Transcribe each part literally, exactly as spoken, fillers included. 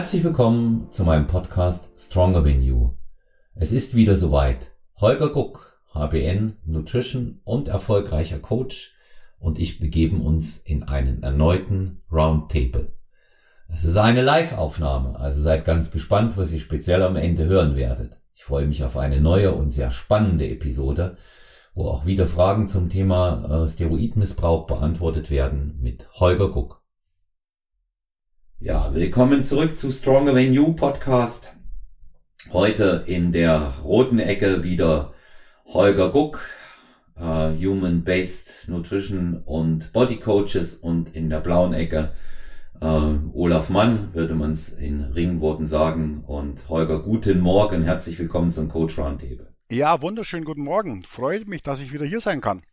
Herzlich willkommen zu meinem Podcast Stronger Than You. Es ist wieder soweit. Holger Guck, H B N, Nutrition und erfolgreicher Coach, und ich begeben uns in einen erneuten Roundtable. Es ist eine Live-Aufnahme, also seid ganz gespannt, was ihr speziell am Ende hören werdet. Ich freue mich auf eine neue und sehr spannende Episode, wo auch wieder Fragen zum Thema äh, Steroidmissbrauch beantwortet werden mit Holger Guck. Ja, willkommen zurück zu Stronger Than You Podcast. Heute in der roten Ecke wieder Holger Guck, äh, Human-Based Nutrition und Body Coaches, und in der blauen Ecke äh, Olaf Mann, würde man es in Ringworten sagen. Und Holger, guten Morgen, herzlich willkommen zum Coach Roundtable. Ja, wunderschönen guten Morgen. Freut mich, dass ich wieder hier sein kann.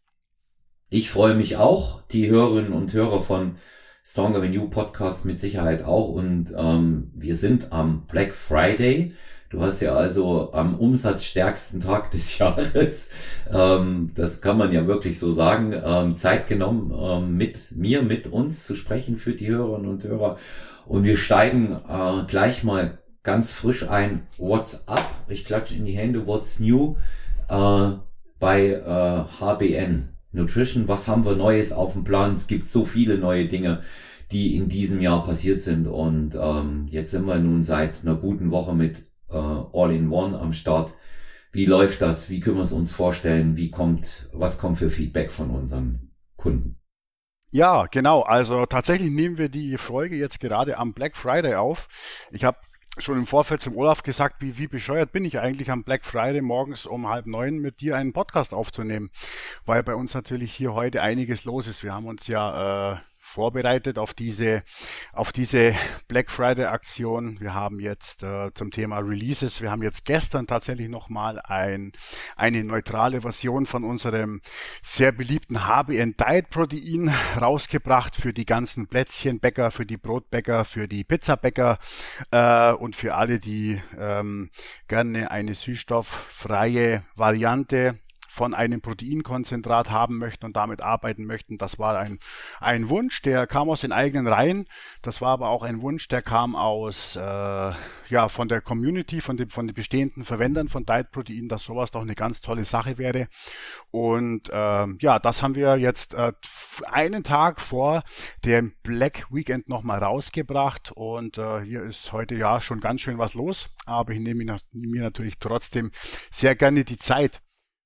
Ich freue mich auch, die Hörerinnen und Hörer von Stronger Than You Podcast mit Sicherheit auch, und ähm, wir sind am Black Friday. Du hast ja also am umsatzstärksten Tag des Jahres, ähm, das kann man ja wirklich so sagen, ähm, Zeit genommen, ähm, mit mir, mit uns zu sprechen für die Hörerinnen und Hörer. Und wir steigen äh, gleich mal ganz frisch ein. What's up? Ich klatsche in die Hände. What's new äh, bei äh, H B N Nutrition? Was haben wir Neues auf dem Plan? Es gibt so viele neue Dinge, die in diesem Jahr passiert sind, und ähm, jetzt sind wir nun seit einer guten Woche mit äh, All-in-One am Start. Wie läuft das? Wie können wir es uns vorstellen? Wie kommt, was kommt für Feedback von unseren Kunden? Ja, genau. Also tatsächlich nehmen wir die Folge jetzt gerade am Black Friday auf. Ich habe schon im Vorfeld zum Olaf gesagt, wie, wie bescheuert bin ich eigentlich am Black Friday morgens um halb neun mit dir einen Podcast aufzunehmen, weil bei uns natürlich hier heute einiges los ist. Wir haben uns ja äh, vorbereitet auf diese auf diese Black Friday Aktion. Wir haben jetzt äh, zum Thema Releases, wir haben jetzt gestern tatsächlich nochmal ein, eine neutrale Version von unserem sehr beliebten H B N Diet Protein rausgebracht für die ganzen Plätzchenbäcker, für die Brotbäcker, für die Pizzabäcker äh, und für alle, die ähm, gerne eine süßstofffreie Variante von einem Proteinkonzentrat haben möchten und damit arbeiten möchten. Das war ein, ein Wunsch, der kam aus den eigenen Reihen. Das war aber auch ein Wunsch, der kam aus äh, ja von der Community, von dem von den bestehenden Verwendern von Diet Protein, dass sowas doch eine ganz tolle Sache wäre. Und äh, ja, das haben wir jetzt äh, einen Tag vor dem Black Weekend nochmal rausgebracht, und äh, hier ist heute ja schon ganz schön was los, aber ich nehme mir natürlich trotzdem sehr gerne die Zeit.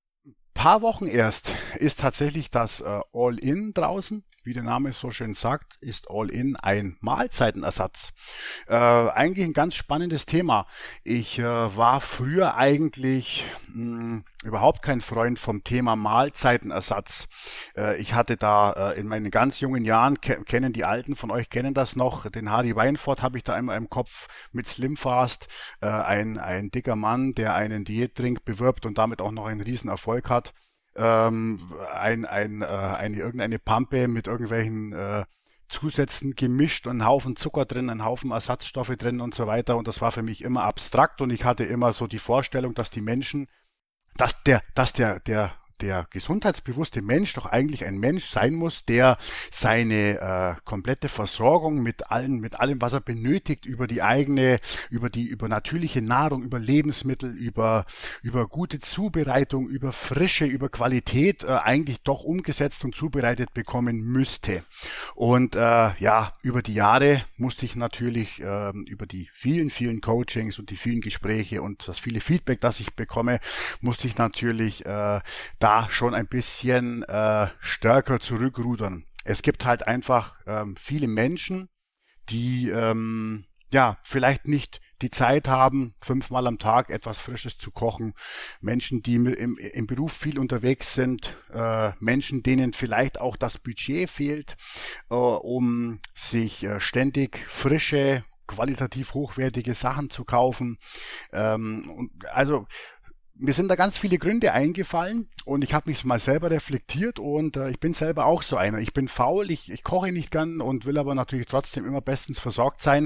Paar Wochen erst ist tatsächlich das äh, All-In draußen. Wie der Name so schön sagt, ist All-In ein Mahlzeitenersatz. Äh, eigentlich ein ganz spannendes Thema. Ich äh, war früher eigentlich mh, überhaupt kein Freund vom Thema Mahlzeitenersatz. Äh, ich hatte da äh, in meinen ganz jungen Jahren, ke- kennen die Alten von euch, kennen das noch, den Hardy Weinfurt habe ich da immer im Kopf mit Slim Fast. Äh, ein, ein dicker Mann, der einen Diätdrink bewirbt und damit auch noch einen riesen Erfolg hat. Ähm, ein, ein, äh, eine, irgendeine Pampe mit irgendwelchen äh, Zusätzen gemischt und einen Haufen Zucker drin, einen Haufen Ersatzstoffe drin und so weiter. Und das war für mich immer abstrakt, und ich hatte immer so die Vorstellung, dass die Menschen, dass der, dass der, der der gesundheitsbewusste Mensch doch eigentlich ein Mensch sein muss, der seine äh, komplette Versorgung mit allen, mit allem, was er benötigt, über die eigene, über die, über natürliche Nahrung, über Lebensmittel, über, über gute Zubereitung, über Frische, über Qualität äh, eigentlich doch umgesetzt und zubereitet bekommen müsste. Und äh, ja, über die Jahre musste ich natürlich äh, über die vielen, vielen Coachings und die vielen Gespräche und das viele Feedback, das ich bekomme, musste ich natürlich äh, da schon ein bisschen äh, stärker zurückrudern. Es gibt halt einfach ähm, viele Menschen, die ähm, ja vielleicht nicht die Zeit haben, fünfmal am Tag etwas Frisches zu kochen. Menschen, die im, im Beruf viel unterwegs sind, äh, Menschen, denen vielleicht auch das Budget fehlt, äh, um sich äh, ständig frische, qualitativ hochwertige Sachen zu kaufen. Ähm, und also mir sind da ganz viele Gründe eingefallen, und ich habe mich mal selber reflektiert, und äh, ich bin selber auch so einer. Ich bin faul, ich, ich koche nicht gern und will aber natürlich trotzdem immer bestens versorgt sein.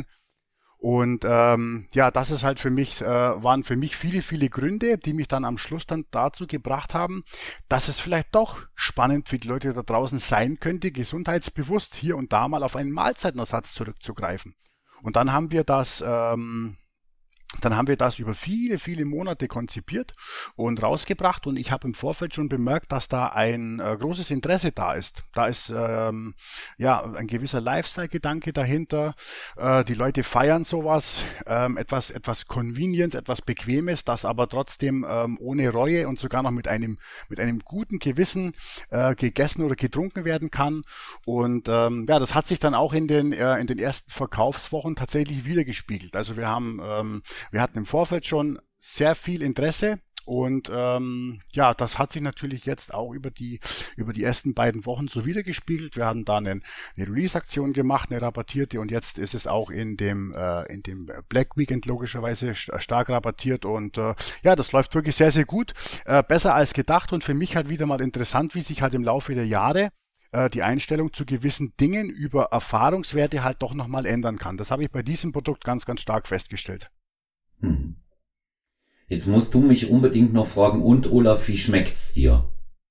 Und ähm, ja, das ist halt für mich, äh, waren für mich viele, viele Gründe, die mich dann am Schluss dann dazu gebracht haben, dass es vielleicht doch spannend für die Leute da draußen sein könnte, gesundheitsbewusst hier und da mal auf einen Mahlzeitenersatz zurückzugreifen. Und dann haben wir das, ähm, dann haben wir das über viele, viele Monate konzipiert und rausgebracht und ich habe im Vorfeld schon bemerkt, dass da ein äh, großes Interesse da ist. Da ist ähm, ja ein gewisser Lifestyle-Gedanke dahinter. Äh, die Leute feiern sowas, ähm, etwas, etwas Convenience, etwas Bequemes, das aber trotzdem ähm, ohne Reue und sogar noch mit einem mit einem guten Gewissen äh, gegessen oder getrunken werden kann. Und ähm, ja, das hat sich dann auch in den äh, in den ersten Verkaufswochen tatsächlich wiedergespiegelt. Also wir haben ähm, Wir hatten im Vorfeld schon sehr viel Interesse und ähm, ja, das hat sich natürlich jetzt auch über die über die ersten beiden Wochen so wiedergespiegelt. Wir haben da eine, eine Release-Aktion gemacht, eine rabattierte und jetzt ist es auch in dem äh, in dem Black Weekend logischerweise st- stark rabattiert und äh, ja, das läuft wirklich sehr, sehr gut, äh, besser als gedacht und für mich halt wieder mal interessant, wie sich halt im Laufe der Jahre die Einstellung zu gewissen Dingen über Erfahrungswerte halt doch nochmal ändern kann. Das habe ich bei diesem Produkt ganz, ganz stark festgestellt. Hm. Jetzt musst du mich unbedingt noch fragen, und Olaf, wie schmeckt's dir?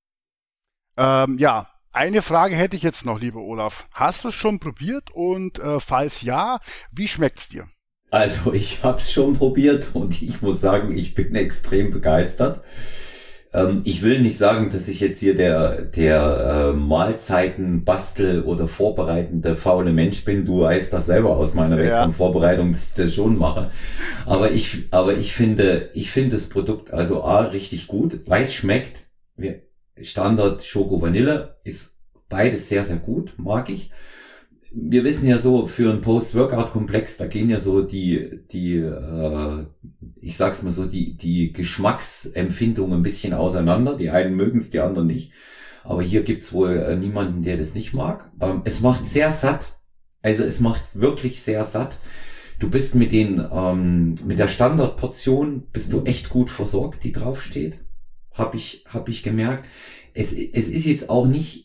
Ähm, ja, eine Frage hätte ich jetzt noch, lieber Olaf. Hast du es schon probiert und äh, falls ja, wie schmeckt's dir? Also ich habe es schon probiert und ich muss sagen, ich bin extrem begeistert. Ähm, ich will nicht sagen, dass ich jetzt hier der der äh, Mahlzeiten bastel oder vorbereitende faule Mensch bin. Du weißt das selber aus meiner Ja. Wettkampfvorbereitung, dass ich das schon mache. Aber ich aber ich finde ich finde das Produkt also A richtig gut, weil es schmeckt. Wir, Standard Schoko Vanille ist beides sehr sehr gut, mag ich. Wir wissen ja so, für einen Post-Workout-Komplex, da gehen ja so die, die, äh, ich sag's mal so, die, die Geschmacksempfindungen ein bisschen auseinander. Die einen mögen es, die anderen nicht. Aber hier gibt's wohl äh, niemanden, der das nicht mag. Ähm, es macht sehr satt. Also es macht wirklich sehr satt. Du bist mit den, ähm, mit der Standardportion bist du echt gut versorgt, die draufsteht. Hab ich, hab ich gemerkt. Es, es ist jetzt auch nicht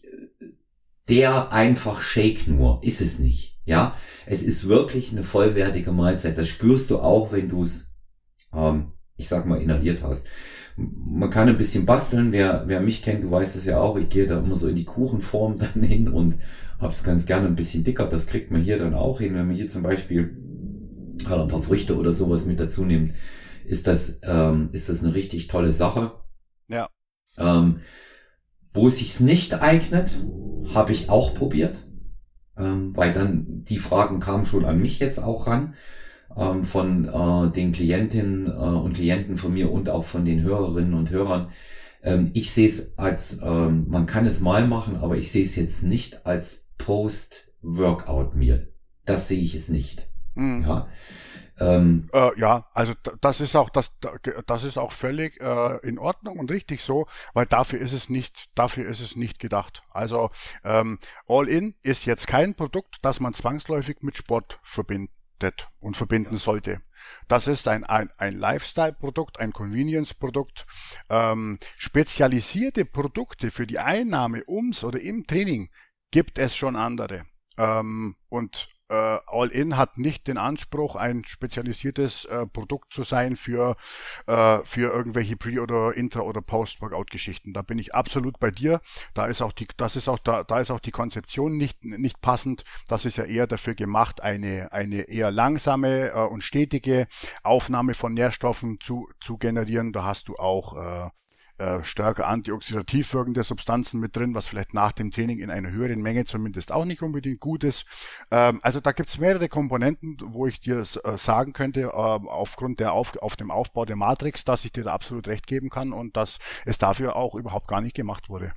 der einfach Shake nur, ist es nicht, ja. Es ist wirklich eine vollwertige Mahlzeit. Das spürst du auch, wenn du es, ähm, ich sag mal, inhaliert hast. Man kann ein bisschen basteln. Wer, wer mich kennt, du weißt es ja auch. Ich gehe da immer so in die Kuchenform dann hin und hab's ganz gerne ein bisschen dicker. Das kriegt man hier dann auch hin. Wenn man hier zum Beispiel ein paar Früchte oder sowas mit dazu nimmt, ist das, ähm, ist das eine richtig tolle Sache. Ja. Ähm, wo es sich nicht eignet, habe ich auch probiert, ähm, weil dann die Fragen kamen schon an mich jetzt auch ran, ähm, von äh, den Klientinnen äh, und Klienten von mir und auch von den Hörerinnen und Hörern. Ähm, ich sehe es als, ähm, man kann es mal machen, aber ich sehe es jetzt nicht als Post-Workout-Meal. Das sehe ich es nicht. Mhm. Ja. Ähm, äh, ja, also d- das ist auch das, das ist auch völlig äh, in Ordnung und richtig so, weil dafür ist es nicht, dafür ist es nicht gedacht. Also ähm, All-In ist jetzt kein Produkt, das man zwangsläufig mit Sport verbindet und verbinden sollte. Das ist ein, ein, ein Lifestyle-Produkt, ein Convenience-Produkt. Ähm, spezialisierte Produkte für die Einnahme ums oder im Training gibt es schon andere. Ähm, und äh, All-In hat nicht den Anspruch, ein spezialisiertes äh, Produkt zu sein für äh, für irgendwelche Pre- oder Intra- oder Post-Workout-Geschichten. Da bin ich absolut bei dir. Da ist auch die, das ist auch da, da ist auch die Konzeption nicht nicht passend. Das ist ja eher dafür gemacht, eine eine eher langsame äh, und stetige Aufnahme von Nährstoffen zu zu generieren. Da hast du auch äh, stärker antioxidativ wirkende Substanzen mit drin, was vielleicht nach dem Training in einer höheren Menge zumindest auch nicht unbedingt gut ist. Ähm, also da gibt es mehrere Komponenten, wo ich dir äh, sagen könnte, äh, aufgrund der auf, auf dem Aufbau der Matrix, dass ich dir da absolut recht geben kann und dass es dafür auch überhaupt gar nicht gemacht wurde.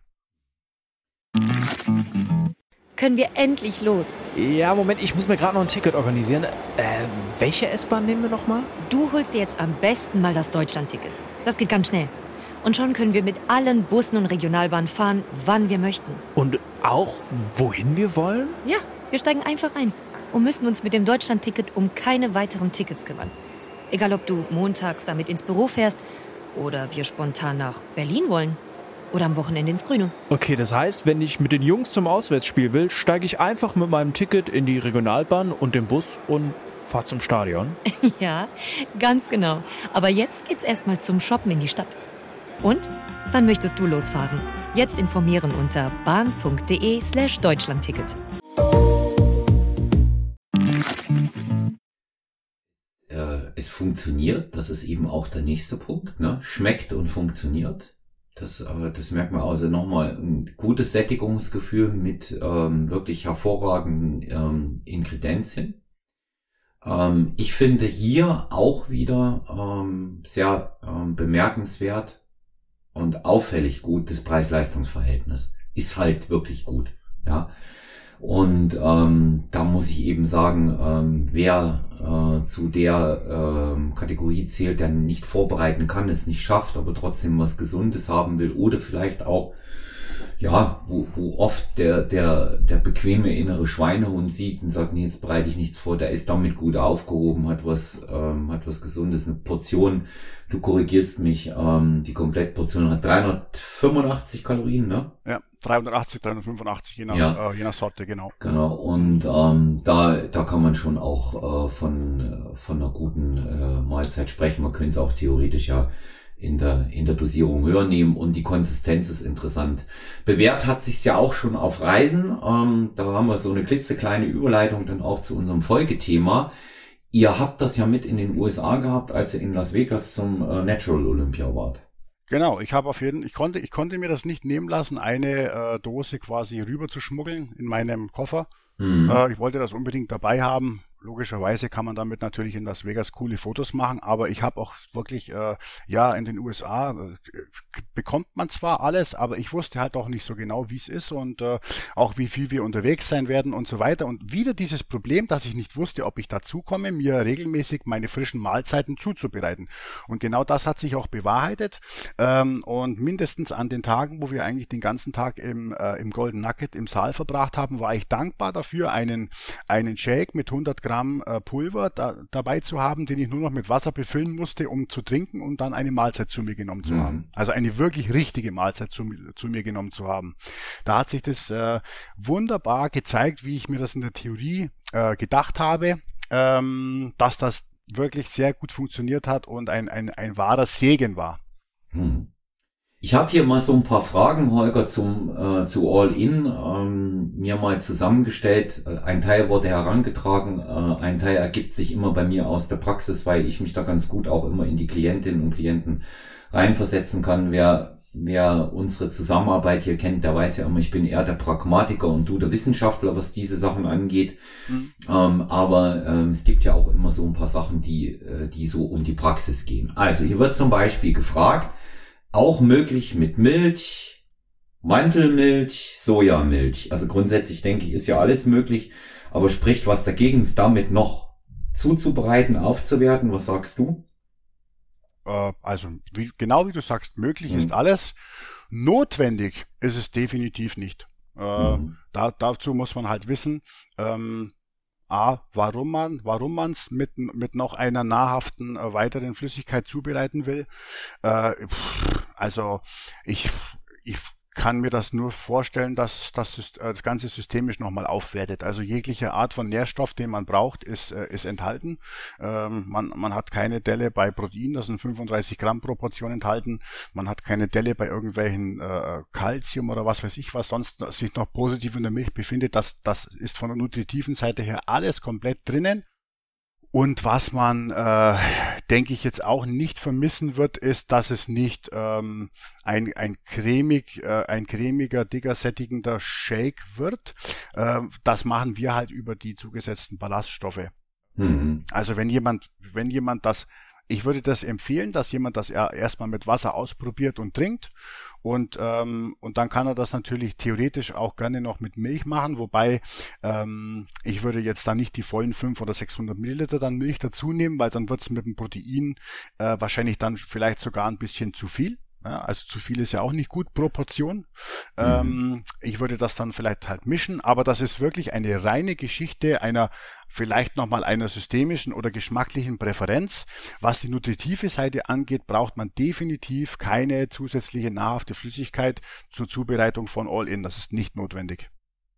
Können wir endlich los? Ja, Moment, ich muss mir gerade noch ein Ticket organisieren. Äh, welche S-Bahn nehmen wir nochmal? Du holst dir jetzt am besten mal das Deutschland-Ticket. Das geht ganz schnell. Und schon können wir mit allen Bussen und Regionalbahnen fahren, wann wir möchten. Und auch, wohin wir wollen? Ja, wir steigen einfach ein und müssen uns mit dem Deutschland-Ticket um keine weiteren Tickets kümmern. Egal, ob du montags damit ins Büro fährst oder wir spontan nach Berlin wollen oder am Wochenende ins Grüne. Okay, das heißt, wenn ich mit den Jungs zum Auswärtsspiel will, steige ich einfach mit meinem Ticket in die Regionalbahn und den Bus und fahre zum Stadion. Ja, ganz genau. Aber jetzt geht's erstmal zum Shoppen in die Stadt. Und? Wann möchtest du losfahren? Jetzt informieren unter bahn.de slash Deutschlandticket. funktioniert. Das ist eben auch der nächste Punkt, ne? Schmeckt und funktioniert. Das, äh, das merkt man also nochmal ein gutes Sättigungsgefühl mit ähm, wirklich hervorragenden ähm, Ingredienzien. Ähm, ich finde hier auch wieder ähm, sehr ähm, bemerkenswert und auffällig gut das Preis-Leistungs-Verhältnis. Ist halt wirklich gut, ja. Und ähm, da muss ich eben sagen, ähm, wer äh, zu der ähm, Kategorie zählt, der nicht vorbereiten kann, es nicht schafft, aber trotzdem was Gesundes haben will oder vielleicht auch, ja, wo, wo oft der der der bequeme innere Schweinehund sieht und sagt, nee, jetzt bereite ich nichts vor, der ist damit gut aufgehoben, hat was ähm, hat was Gesundes, eine Portion, du korrigierst mich, ähm, die Komplettportion hat dreihundertfünfundachtzig Kalorien, ne? Ja, dreihundertachtzig, dreihundertfünfundachtzig, je nach, ja. äh, je nach Sorte, genau. Genau, und ähm, da da kann man schon auch äh, von äh, von einer guten äh, Mahlzeit sprechen. Man könnte es auch theoretisch ja in der in der Dosierung höher nehmen und die Konsistenz ist interessant. Bewährt hat sich's ja auch schon auf Reisen. Ähm, da haben wir so eine klitzekleine Überleitung dann auch zu unserem Folgethema. Ihr habt das ja mit in den U S A gehabt, als ihr in Las Vegas zum äh, Natural Olympia wart. Genau, ich habe auf jeden, ich konnte, ich konnte mir das nicht nehmen lassen, eine äh, Dose quasi rüber zu schmuggeln in meinem Koffer. Mhm. Äh, ich wollte das unbedingt dabei haben. Logischerweise kann man damit natürlich in Las Vegas coole Fotos machen, aber ich habe auch wirklich, äh, ja, in den U S A äh, bekommt man zwar alles, aber ich wusste halt auch nicht so genau, wie es ist und äh, auch wie viel wir unterwegs sein werden und so weiter. Und wieder dieses Problem, dass ich nicht wusste, ob ich dazu komme, mir regelmäßig meine frischen Mahlzeiten zuzubereiten. Und genau das hat sich auch bewahrheitet. Ähm, und mindestens an den Tagen, wo wir eigentlich den ganzen Tag im, äh, im Golden Nugget im Saal verbracht haben, war ich dankbar dafür, einen, einen Shake mit hundert Gramm Pulver da, dabei zu haben, den ich nur noch mit Wasser befüllen musste, um zu trinken und dann eine Mahlzeit zu mir genommen zu mhm. haben. Also eine wirklich richtige Mahlzeit zu, zu mir genommen zu haben. Da hat sich das äh, wunderbar gezeigt, wie ich mir das in der Theorie äh, gedacht habe, ähm, dass das wirklich sehr gut funktioniert hat und ein, ein, ein wahrer Segen war. Mhm. Ich habe hier mal so ein paar Fragen, Holger, zum äh, zu All-In ähm, mir mal zusammengestellt. Ein Teil wurde herangetragen, äh, ein Teil ergibt sich immer bei mir aus der Praxis, weil ich mich da ganz gut auch immer in die Klientinnen und Klienten reinversetzen kann. Wer, wer unsere Zusammenarbeit hier kennt, der weiß ja immer, ich bin eher der Pragmatiker und du der Wissenschaftler, was diese Sachen angeht. Mhm. Ähm, aber ähm, es gibt ja auch immer so ein paar Sachen, die, äh, die so um die Praxis gehen. Also hier wird zum Beispiel gefragt, auch möglich mit Milch, Mantelmilch, Sojamilch. Also grundsätzlich denke ich, ist ja alles möglich, aber spricht was dagegen, es damit noch zuzubereiten, aufzuwerten? Was sagst du? Äh, also wie, genau wie du sagst, möglich mhm. ist alles. Notwendig ist es definitiv nicht. Äh, mhm. da, dazu muss man halt wissen, ähm, A, warum man, warum man es mit, mit noch einer nahrhaften äh, weiteren Flüssigkeit zubereiten will. Äh, pff, also ich, ich kann mir das nur vorstellen, dass, dass das, das Ganze systemisch nochmal aufwertet. Also jegliche Art von Nährstoff, den man braucht, ist, ist enthalten. Ähm, man, man hat keine Delle bei Protein, das sind fünfunddreißig Gramm pro Portion enthalten. Man hat keine Delle bei irgendwelchen äh, Calcium oder was weiß ich, was sonst sich noch positiv in der Milch befindet. Das, das ist von der nutritiven Seite her alles komplett drinnen. Und was man, äh, denke ich, jetzt auch nicht vermissen wird, ist, dass es nicht ähm, ein, ein cremig, äh, ein cremiger, dicker, sättigender Shake wird. Äh, das machen wir halt über die zugesetzten Ballaststoffe. Mhm. Also wenn jemand, wenn jemand das, ich würde das empfehlen, dass jemand das erstmal mit Wasser ausprobiert und trinkt. Und ähm, und dann kann er das natürlich theoretisch auch gerne noch mit Milch machen, wobei ähm, ich würde jetzt da nicht die vollen fünfhundert oder sechshundert Milliliter dann Milch dazu nehmen, weil dann wird es mit dem Protein äh, wahrscheinlich dann vielleicht sogar ein bisschen zu viel. Ja, also zu viel ist ja auch nicht gut pro Portion. Mhm. Ähm, ich würde das dann vielleicht halt mischen, aber das ist wirklich eine reine Geschichte einer vielleicht nochmal einer systemischen oder geschmacklichen Präferenz. Was die nutritive Seite angeht, braucht man definitiv keine zusätzliche nahrhafte Flüssigkeit zur Zubereitung von All-In. Das ist nicht notwendig.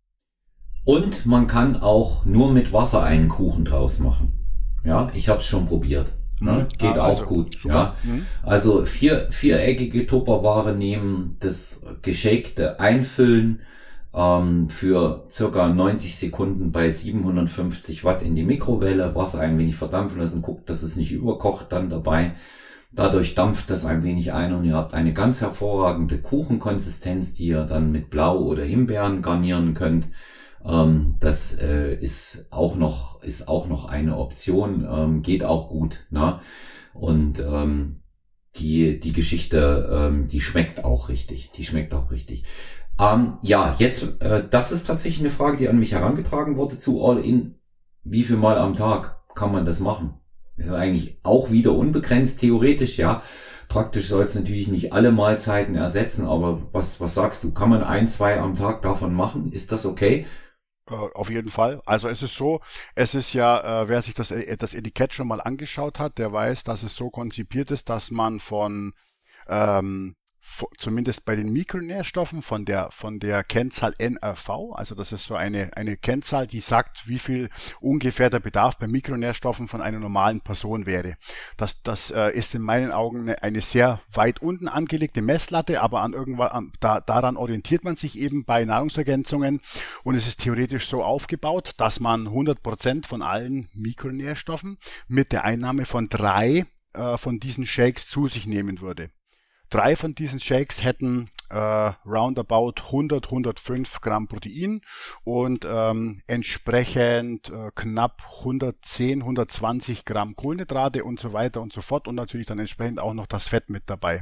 Und man kann auch nur mit Wasser einen Kuchen draus machen. Ja, ich habe es schon probiert. Ne? Geht ah, auch also, gut. Super. Ja. Mhm. Also vier, viereckige Tupperware nehmen, das Geschäkte einfüllen, ähm, für circa neunzig Sekunden bei siebenhundertfünfzig Watt in die Mikrowelle, Wasser ein wenig verdampfen lassen, guckt, dass es nicht überkocht dann dabei. Dadurch dampft das ein wenig ein und ihr habt eine ganz hervorragende Kuchenkonsistenz, die ihr dann mit Blau- oder Himbeeren garnieren könnt. Ähm, das äh, ist auch noch ist auch noch eine Option, ähm, geht auch gut, ne? Und ähm, die die Geschichte, ähm, die schmeckt auch richtig, die schmeckt auch richtig. Ähm, ja, jetzt, äh, das ist tatsächlich eine Frage, die an mich herangetragen wurde zu All-In. Wie viel Mal am Tag kann man das machen? Das ist eigentlich auch wieder unbegrenzt, theoretisch, ja. Praktisch soll es natürlich nicht alle Mahlzeiten ersetzen, aber was, was sagst du? Kann man ein, zwei am Tag davon machen? Ist das okay? Äh, Auf jeden Fall. Also es ist so, es ist ja, äh, wer sich das, äh, das Etikett schon mal angeschaut hat, der weiß, dass es so konzipiert ist, dass man von ähm, vo- zumindest bei den Mikronährstoffen von der von der Kennzahl N R V, also das ist so eine eine Kennzahl, die sagt, wie viel ungefähr der Bedarf bei Mikronährstoffen von einer normalen Person wäre. Das das äh, ist in meinen Augen eine, eine sehr weit unten angelegte Messlatte, aber an irgendwann an, da, daran orientiert man sich eben bei Nahrungsergänzungen und es ist theoretisch so aufgebaut, dass man hundert Prozent von allen Mikronährstoffen mit der Einnahme von drei äh, von diesen Shakes zu sich nehmen würde. Drei von diesen Shakes hätten äh, roundabout hundert, hundertfünf Gramm Protein und ähm, entsprechend äh, knapp hundertzehn, hundertzwanzig Gramm Kohlenhydrate und so weiter und so fort und natürlich dann entsprechend auch noch das Fett mit dabei.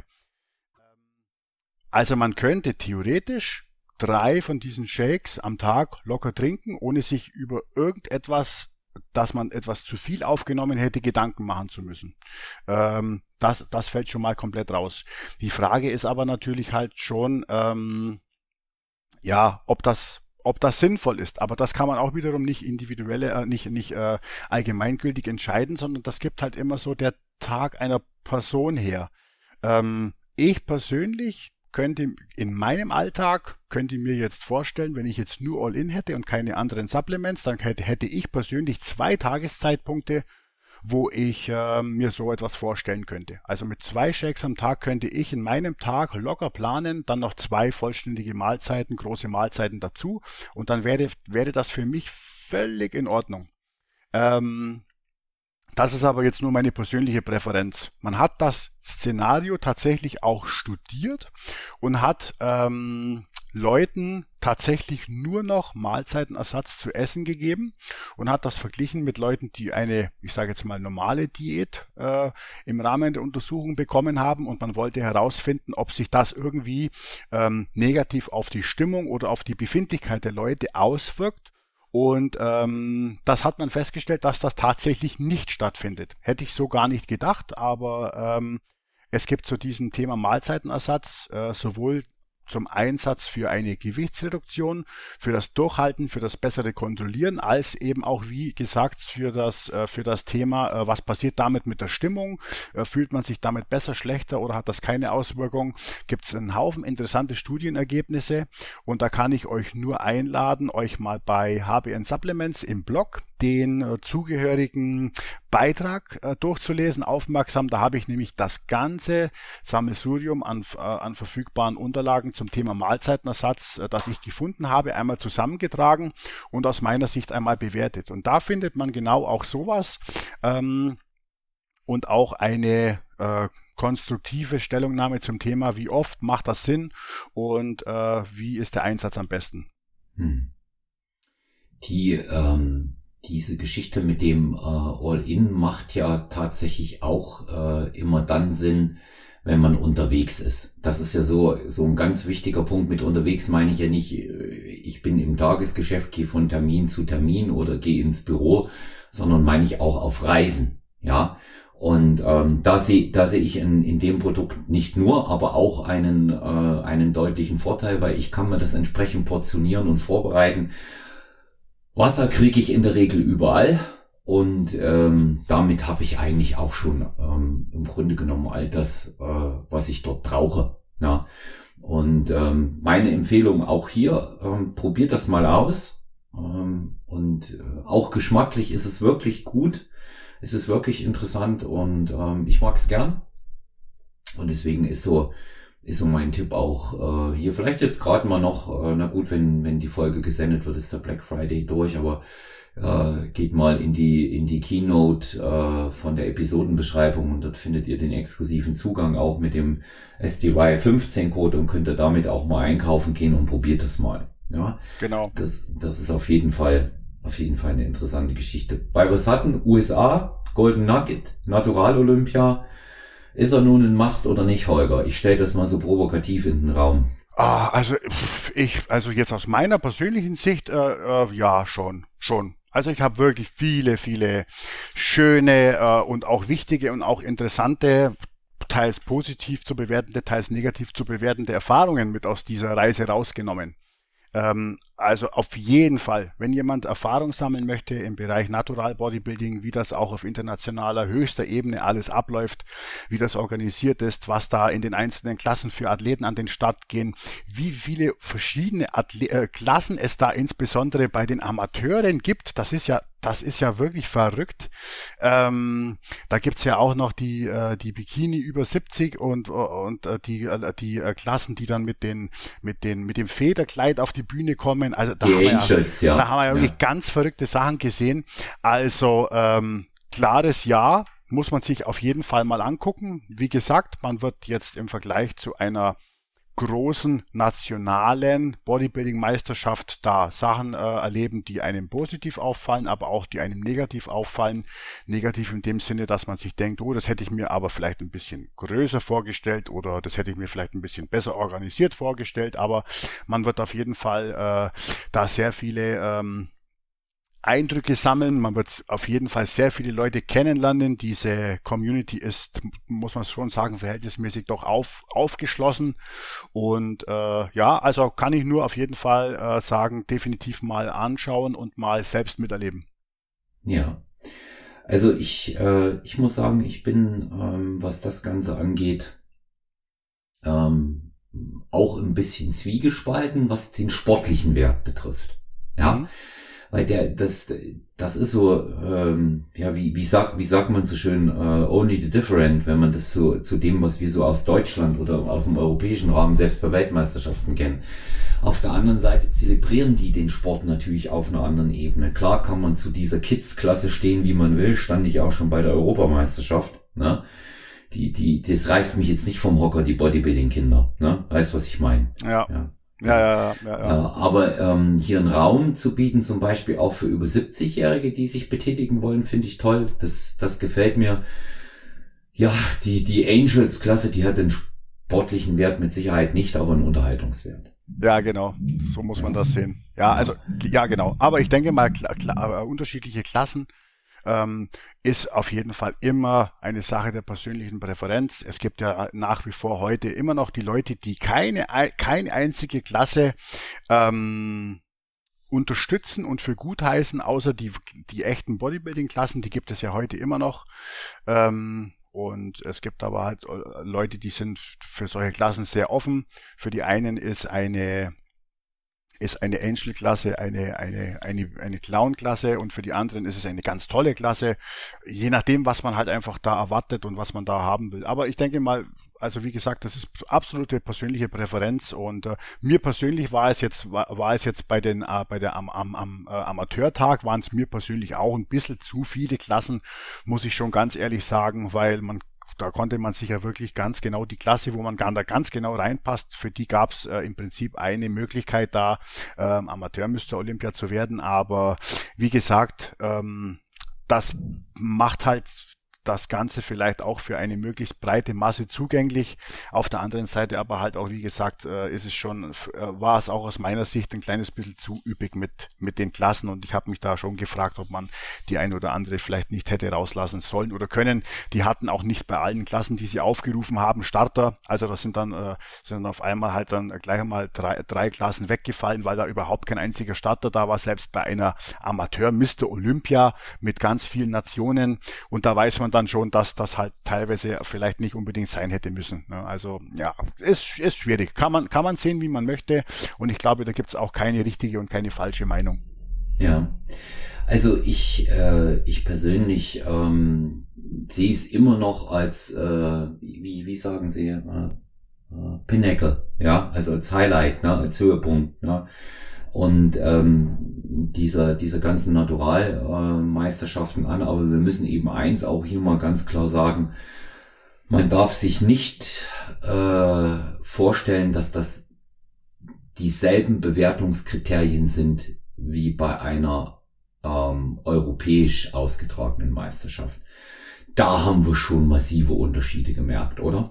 Also man könnte theoretisch drei von diesen Shakes am Tag locker trinken, ohne sich über irgendetwas, dass man etwas zu viel aufgenommen hätte, Gedanken machen zu müssen. Ähm, das, das fällt schon mal komplett raus. Die Frage ist aber natürlich halt schon, ähm, ja, ob das, ob das sinnvoll ist. Aber das kann man auch wiederum nicht individuelle, äh, nicht, nicht äh, allgemeingültig entscheiden, sondern das gibt halt immer so der Tag einer Person her. Ähm, ich persönlich könnte in meinem Alltag, könnte mir jetzt vorstellen, wenn ich jetzt nur All-In hätte und keine anderen Supplements, dann hätte, hätte ich persönlich zwei Tageszeitpunkte, wo ich äh, mir so etwas vorstellen könnte. Also mit zwei Shakes am Tag könnte ich in meinem Tag locker planen, dann noch zwei vollständige Mahlzeiten, große Mahlzeiten dazu und dann wäre, wäre das für mich völlig in Ordnung. Ähm, Das ist aber jetzt nur meine persönliche Präferenz. Man hat das Szenario tatsächlich auch studiert und hat ähm, Leuten tatsächlich nur noch Mahlzeitenersatz zu essen gegeben und hat das verglichen mit Leuten, die eine, ich sage jetzt mal, normale Diät äh, im Rahmen der Untersuchung bekommen haben und man wollte herausfinden, ob sich das irgendwie ähm, negativ auf die Stimmung oder auf die Befindlichkeit der Leute auswirkt. Und ähm, das hat man festgestellt, dass das tatsächlich nicht stattfindet. Hätte ich so gar nicht gedacht, aber ähm, es gibt zu diesem Thema Mahlzeitenersatz äh, sowohl zum Einsatz für eine Gewichtsreduktion, für das Durchhalten, für das bessere Kontrollieren, als eben auch, wie gesagt, für das, äh, für das Thema, äh, was passiert damit mit der Stimmung, äh, fühlt man sich damit besser, schlechter oder hat das keine Auswirkung, gibt es einen Haufen interessante Studienergebnisse und da kann ich euch nur einladen, euch mal bei H B N Supplements im Blog den äh, zugehörigen Beitrag äh, durchzulesen, aufmerksam. Da habe ich nämlich das ganze Sammelsurium an, äh, an verfügbaren Unterlagen zum Thema Mahlzeitenersatz, äh, das ich gefunden habe, einmal zusammengetragen und aus meiner Sicht einmal bewertet. Und da findet man genau auch sowas ähm, und auch eine äh, konstruktive Stellungnahme zum Thema, wie oft macht das Sinn und äh, wie ist der Einsatz am besten. Hm. Die ähm Diese Geschichte mit dem äh, All-In macht ja tatsächlich auch äh, immer dann Sinn, wenn man unterwegs ist. Das ist ja so so ein ganz wichtiger Punkt. Mit unterwegs meine ich ja nicht, ich bin im Tagesgeschäft, gehe von Termin zu Termin oder gehe ins Büro, sondern meine ich auch auf Reisen. Ja, und ähm, da sehe da sehe ich in in dem Produkt nicht nur, aber auch einen äh, einen deutlichen Vorteil, weil ich kann mir das entsprechend portionieren und vorbereiten. Wasser kriege ich in der Regel überall und ähm, damit habe ich eigentlich auch schon ähm, im Grunde genommen all das, äh, was ich dort brauche. Ja. Und ähm, meine Empfehlung auch hier, ähm, probiert das mal aus ähm, und äh, auch geschmacklich ist es wirklich gut, es ist wirklich interessant und ähm, ich mag es gern und deswegen ist so ist so mein Tipp auch äh, hier. Vielleicht jetzt gerade mal noch, äh, na gut, wenn wenn die Folge gesendet wird, ist der Black Friday durch, aber äh, geht mal in die in die Keynote äh, von der Episodenbeschreibung und dort findet ihr den exklusiven Zugang auch mit dem S D Y fünfzehn Code und könnt ihr damit auch mal einkaufen gehen und probiert das mal. Ja, genau. Das das ist auf jeden Fall auf jeden Fall eine interessante Geschichte. Bei was hatten U S A Golden Nugget, Natural Olympia. Ist er nun ein Must oder nicht, Holger? Ich stelle das mal so provokativ in den Raum. Ah, also ich, also jetzt aus meiner persönlichen Sicht, äh, äh, ja, schon, schon. Also ich habe wirklich viele, viele schöne äh, und auch wichtige und auch interessante, teils positiv zu bewertende, teils negativ zu bewertende Erfahrungen mit aus dieser Reise rausgenommen. Ähm, also auf jeden Fall, wenn jemand Erfahrung sammeln möchte im Bereich Natural Bodybuilding, wie das auch auf internationaler höchster Ebene alles abläuft, wie das organisiert ist, was da in den einzelnen Klassen für Athleten an den Start gehen, wie viele verschiedene Athle- äh, Klassen es da insbesondere bei den Amateuren gibt, das ist ja Das ist ja wirklich verrückt. Ähm, da gibt's ja auch noch die äh, die Bikini über siebzig und und äh, die äh, die äh, Klassen, die dann mit den mit den mit dem Federkleid auf die Bühne kommen. Also da die haben wir Angels, ja, ja. da haben wir ja wirklich ja. ganz verrückte Sachen gesehen. Also ähm, klares Ja, muss man sich auf jeden Fall mal angucken. Wie gesagt, man wird jetzt im Vergleich zu einer großen nationalen Bodybuilding-Meisterschaft da Sachen äh, erleben, die einem positiv auffallen, aber auch die einem negativ auffallen. Negativ in dem Sinne, dass man sich denkt, oh, das hätte ich mir aber vielleicht ein bisschen größer vorgestellt oder das hätte ich mir vielleicht ein bisschen besser organisiert vorgestellt, aber man wird auf jeden Fall äh, da sehr viele ähm, Eindrücke sammeln. Man wird auf jeden Fall sehr viele Leute kennenlernen. Diese Community ist, muss man schon sagen, verhältnismäßig doch auf, aufgeschlossen. Und äh, ja, also kann ich nur auf jeden Fall äh, sagen, definitiv mal anschauen und mal selbst miterleben. Ja, also ich äh, ich muss sagen, ich bin, ähm, was das Ganze angeht, ähm, auch ein bisschen zwiegespalten, was den sportlichen Wert betrifft. Ja. Mhm. Weil der, das, das ist so, ähm, ja, wie, wie sagt, wie sagt man so schön, uh, only the different, wenn man das so, zu dem, was wir so aus Deutschland oder aus dem europäischen Rahmen, selbst bei Weltmeisterschaften kennen. Auf der anderen Seite zelebrieren die den Sport natürlich auf einer anderen Ebene. Klar kann man zu dieser Kids-Klasse stehen, wie man will, stand ich auch schon bei der Europameisterschaft, ne? Die, die, das reißt mich jetzt nicht vom Hocker, die Bodybuilding-Kinder, ne? Weißt, was ich meine? Ja. ja. Ja, ja, ja, ja. Aber ähm, hier einen Raum zu bieten, zum Beispiel auch für über siebzig-Jährige, die sich betätigen wollen, finde ich toll. Das, das gefällt mir. Ja, die, die Angels-Klasse, die hat den sportlichen Wert mit Sicherheit nicht, aber einen Unterhaltungswert. Ja, genau. So muss man das sehen. Ja, also, ja, genau. Aber ich denke mal, klar, klar, unterschiedliche Klassen ähm, ist auf jeden Fall immer eine Sache der persönlichen Präferenz. Es gibt ja nach wie vor heute immer noch die Leute, die keine, keine einzige Klasse ähm, unterstützen und für gut heißen, außer die, die echten Bodybuilding-Klassen, die gibt es ja heute immer noch. Ähm, und es gibt aber halt Leute, die sind für solche Klassen sehr offen. Für die einen ist eine ist eine Angel-Klasse, eine, eine, eine, eine Clown-Klasse und für die anderen ist es eine ganz tolle Klasse, je nachdem, was man halt einfach da erwartet und was man da haben will. Aber ich denke mal, also wie gesagt, das ist absolute persönliche Präferenz und äh, mir persönlich war es jetzt, war, war es jetzt bei den, äh, bei der am, am, am äh, Amateurtag waren es mir persönlich auch ein bisschen zu viele Klassen, muss ich schon ganz ehrlich sagen, weil man da konnte man sich ja wirklich ganz genau die Klasse, wo man da ganz genau reinpasst, für die gab es äh, im Prinzip eine Möglichkeit da, ähm, Amateur-Mister Olympia zu werden. Aber wie gesagt, ähm, das macht halt das Ganze vielleicht auch für eine möglichst breite Masse zugänglich. Auf der anderen Seite aber halt auch, wie gesagt, äh, ist es schon, äh, war es auch aus meiner Sicht ein kleines bisschen zu üppig mit mit den Klassen und ich habe mich da schon gefragt, ob man die ein oder andere vielleicht nicht hätte rauslassen sollen oder können. Die hatten auch nicht bei allen Klassen, die sie aufgerufen haben, Starter. Also das sind dann äh, sind dann auf einmal halt dann gleich einmal drei, drei Klassen weggefallen, weil da überhaupt kein einziger Starter da war, selbst bei einer Amateur-Mister Olympia mit ganz vielen Nationen und da weiß man dann schon, dass das halt teilweise vielleicht nicht unbedingt sein hätte müssen. Also ja, ist, ist schwierig. Kann man, kann man sehen, wie man möchte. Und ich glaube, da gibt es auch keine richtige und keine falsche Meinung. Ja, also ich, äh, ich persönlich ähm, sehe es immer noch als, äh, wie, wie sagen Sie, äh, äh, Pinnacle, ja, also als Highlight, ne, als Höhepunkt, ne. Und ähm, dieser diese ganzen Naturalmeisterschaften äh, an, aber wir müssen eben eins auch hier mal ganz klar sagen, man darf sich nicht äh, vorstellen, dass das dieselben Bewertungskriterien sind wie bei einer ähm, europäisch ausgetragenen Meisterschaft. Da haben wir schon massive Unterschiede gemerkt, oder?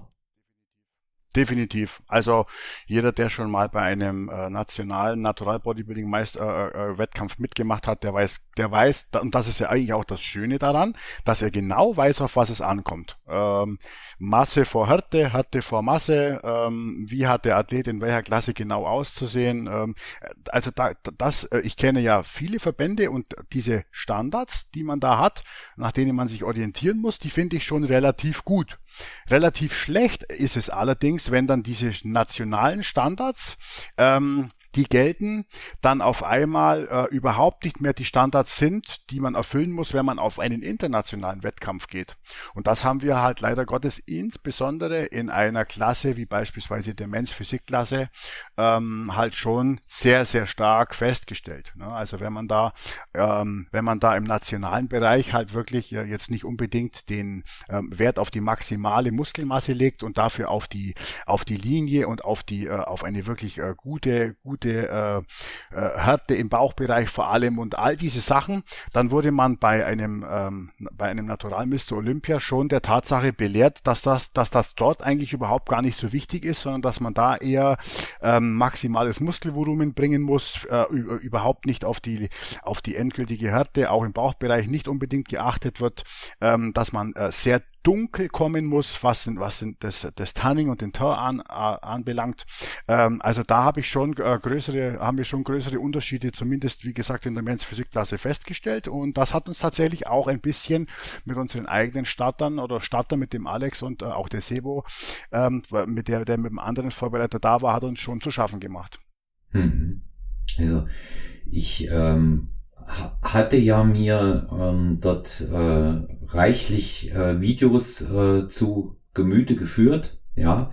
Definitiv. Also jeder, der schon mal bei einem äh, nationalen Natural Bodybuilding Meister, äh, äh, Wettkampf mitgemacht hat, der weiß, der weiß, und das ist ja eigentlich auch das Schöne daran, dass er genau weiß, auf was es ankommt. Ähm, Masse vor Härte, Härte vor Masse, ähm, wie hat der Athlet in welcher Klasse genau auszusehen. Ähm, also da, das, äh, ich kenne ja viele Verbände und diese Standards, die man da hat, nach denen man sich orientieren muss, die finde ich schon relativ gut. Relativ schlecht ist es allerdings, wenn dann diese nationalen Standards, ähm, die gelten, dann auf einmal äh, überhaupt nicht mehr die Standards sind, die man erfüllen muss, wenn man auf einen internationalen Wettkampf geht. Und das haben wir halt leider Gottes insbesondere in einer Klasse wie beispielsweise der Men's Physik-Klasse ähm, halt schon sehr, sehr stark festgestellt. Ne? Also wenn man da, ähm, wenn man da im nationalen Bereich halt wirklich äh, jetzt nicht unbedingt den ähm, Wert auf die maximale Muskelmasse legt und dafür auf die auf die Linie und auf die äh, auf eine wirklich äh, gute gute Äh, äh, Härte im Bauchbereich vor allem und all diese Sachen, dann wurde man bei einem ähm, bei einem Natural Mister Olympia schon der Tatsache belehrt, dass das dass das dort eigentlich überhaupt gar nicht so wichtig ist, sondern dass man da eher ähm, maximales Muskelvolumen bringen muss, äh, überhaupt nicht auf die auf die endgültige Härte, auch im Bauchbereich nicht unbedingt geachtet wird, ähm, dass man äh, sehr dunkel kommen muss, was was das, das Tanning und den Tor an, anbelangt. Ähm, also da habe ich schon äh, größere, haben wir schon größere Unterschiede, zumindest wie gesagt in der Men's Physik-Klasse festgestellt. Und das hat uns tatsächlich auch ein bisschen mit unseren eigenen Startern oder Starter mit dem Alex und äh, auch der Sebo, ähm, mit der der mit dem anderen Vorbereiter da war, hat uns schon zu schaffen gemacht. Hm. Also ich ähm hatte ja mir ähm, dort äh, reichlich äh, Videos äh, zu Gemüte geführt, ja,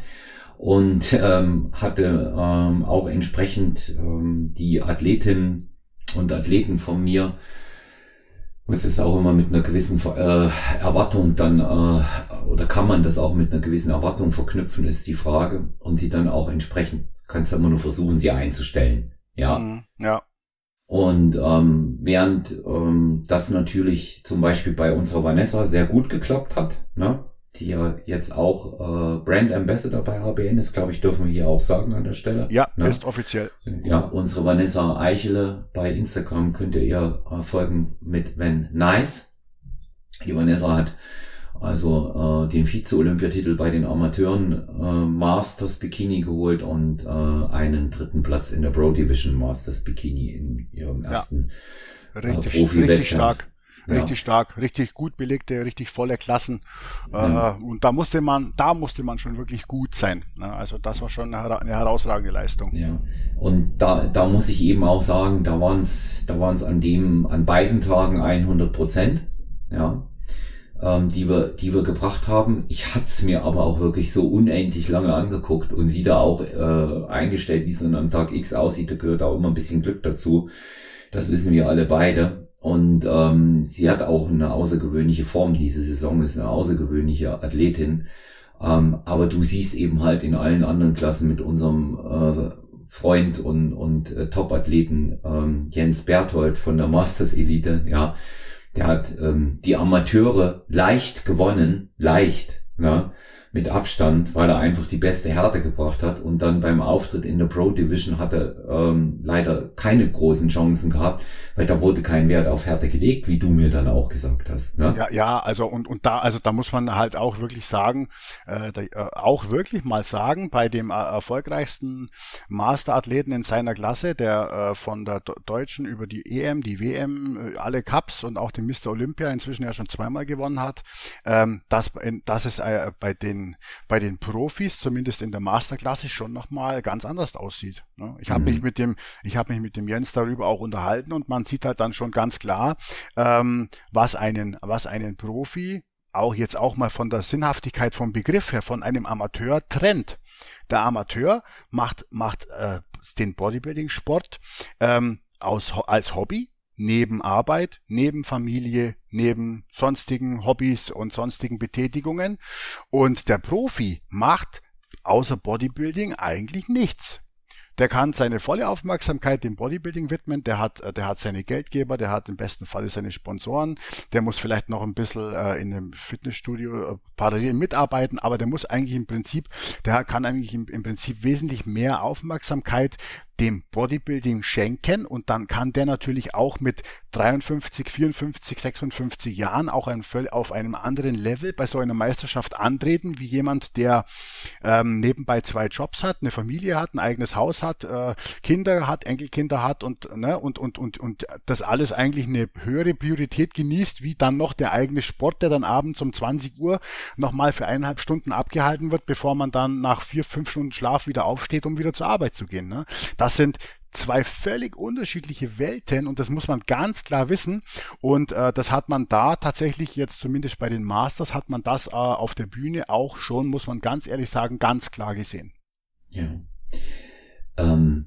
und ähm, hatte ähm, auch entsprechend ähm, die Athletinnen und Athleten von mir, muss es auch immer mit einer gewissen äh, Erwartung dann, äh, oder kann man das auch mit einer gewissen Erwartung verknüpfen, ist die Frage, und sie dann auch entsprechend, kannst du immer nur versuchen, sie einzustellen, ja. Mhm, ja. Und ähm, während ähm, das natürlich zum Beispiel bei unserer Vanessa sehr gut geklappt hat, ne, die ja jetzt auch äh, Brand Ambassador bei H B N ist, glaube ich, dürfen wir hier auch sagen an der Stelle. Ja, ne? Ist offiziell. Ja, unsere Vanessa Eichele bei Instagram könnt ihr ihr äh, folgen mit When Nice. Die Vanessa hat also äh, den Vize-Olympiatitel bei den Amateuren äh, Masters Bikini geholt und äh, einen dritten Platz in der Pro Division Masters Bikini in ihrem ersten ja, richtig, äh, Profi-Wettkampf. Richtig stark. Ja. Richtig stark, richtig gut belegte, richtig volle Klassen. Ja. Äh, und da musste man, da musste man schon wirklich gut sein. Ne? Also das war schon eine, eine herausragende Leistung. Ja. Und da, da muss ich eben auch sagen, da waren es, da waren es an dem, an beiden Tagen hundert Prozent, ja, ähm, die wir, die wir gebracht haben. Ich hatte es mir aber auch wirklich so unendlich lange angeguckt und sie da auch äh, eingestellt, wie es dann am Tag X aussieht. Da gehört auch immer ein bisschen Glück dazu. Das wissen wir alle beide. Und ähm, sie hat auch eine außergewöhnliche Form diese Saison, ist eine außergewöhnliche Athletin. Ähm, aber du siehst eben halt in allen anderen Klassen mit unserem äh, Freund und, und äh, Top-Athleten ähm, Jens Berthold von der Masters Elite, ja, der hat ähm, die Amateure leicht gewonnen, leicht, ne, mit Abstand, weil er einfach die beste Härte gebracht hat, und dann beim Auftritt in der Pro Division hat er ähm, leider keine großen Chancen gehabt, weil da wurde kein Wert auf Härte gelegt, wie du mir dann auch gesagt hast. Ne? Ja, ja, also und und da, also da muss man halt auch wirklich sagen, äh, da, äh, auch wirklich mal sagen, bei dem äh, erfolgreichsten Masterathleten in seiner Klasse, der äh, von der Deutschen über die E M, die W M, äh, alle Cups und auch den Mister Olympia inzwischen ja schon zweimal gewonnen hat, ähm, dass, dass es äh, bei den bei den Profis, zumindest in der Masterklasse, schon nochmal ganz anders aussieht. Ne? Ich habe Mhm. mich mit dem, ich habe mich mit dem Jens darüber auch unterhalten, und man sieht halt dann schon ganz klar, ähm, was einen, was einen Profi auch jetzt auch mal von der Sinnhaftigkeit vom Begriff her von einem Amateur trennt. Der Amateur macht, macht äh, den Bodybuilding-Sport ähm, aus, als Hobby, neben Arbeit, neben Familie, neben sonstigen Hobbys und sonstigen Betätigungen. Und der Profi macht außer Bodybuilding eigentlich nichts. Der kann seine volle Aufmerksamkeit dem Bodybuilding widmen, der hat, der hat seine Geldgeber, der hat im besten Falle seine Sponsoren, der muss vielleicht noch ein bisschen äh, in einem Fitnessstudio äh, parallel mitarbeiten, aber der muss eigentlich im Prinzip, der kann eigentlich im, im Prinzip wesentlich mehr Aufmerksamkeit dem Bodybuilding schenken und dann kann der natürlich auch mit dreiundfünfzig, vierundfünfzig, sechsundfünfzig Jahren auch ein, auf einem anderen Level bei so einer Meisterschaft antreten, wie jemand, der ähm, nebenbei zwei Jobs hat, eine Familie hat, ein eigenes Haus hat, äh, Kinder hat, Enkelkinder hat und, ne, und, und, und, und das alles eigentlich eine höhere Priorität genießt, wie dann noch der eigene Sport, der dann abends um zwanzig Uhr nochmal für eineinhalb Stunden abgehalten wird, bevor man dann nach vier, fünf Stunden Schlaf wieder aufsteht, um wieder zur Arbeit zu gehen. Ne? Das sind zwei völlig unterschiedliche Welten und das muss man ganz klar wissen und äh, das hat man da tatsächlich jetzt zumindest bei den Masters hat man das äh, auf der Bühne auch schon, muss man ganz ehrlich sagen, ganz klar gesehen. Ja, ähm,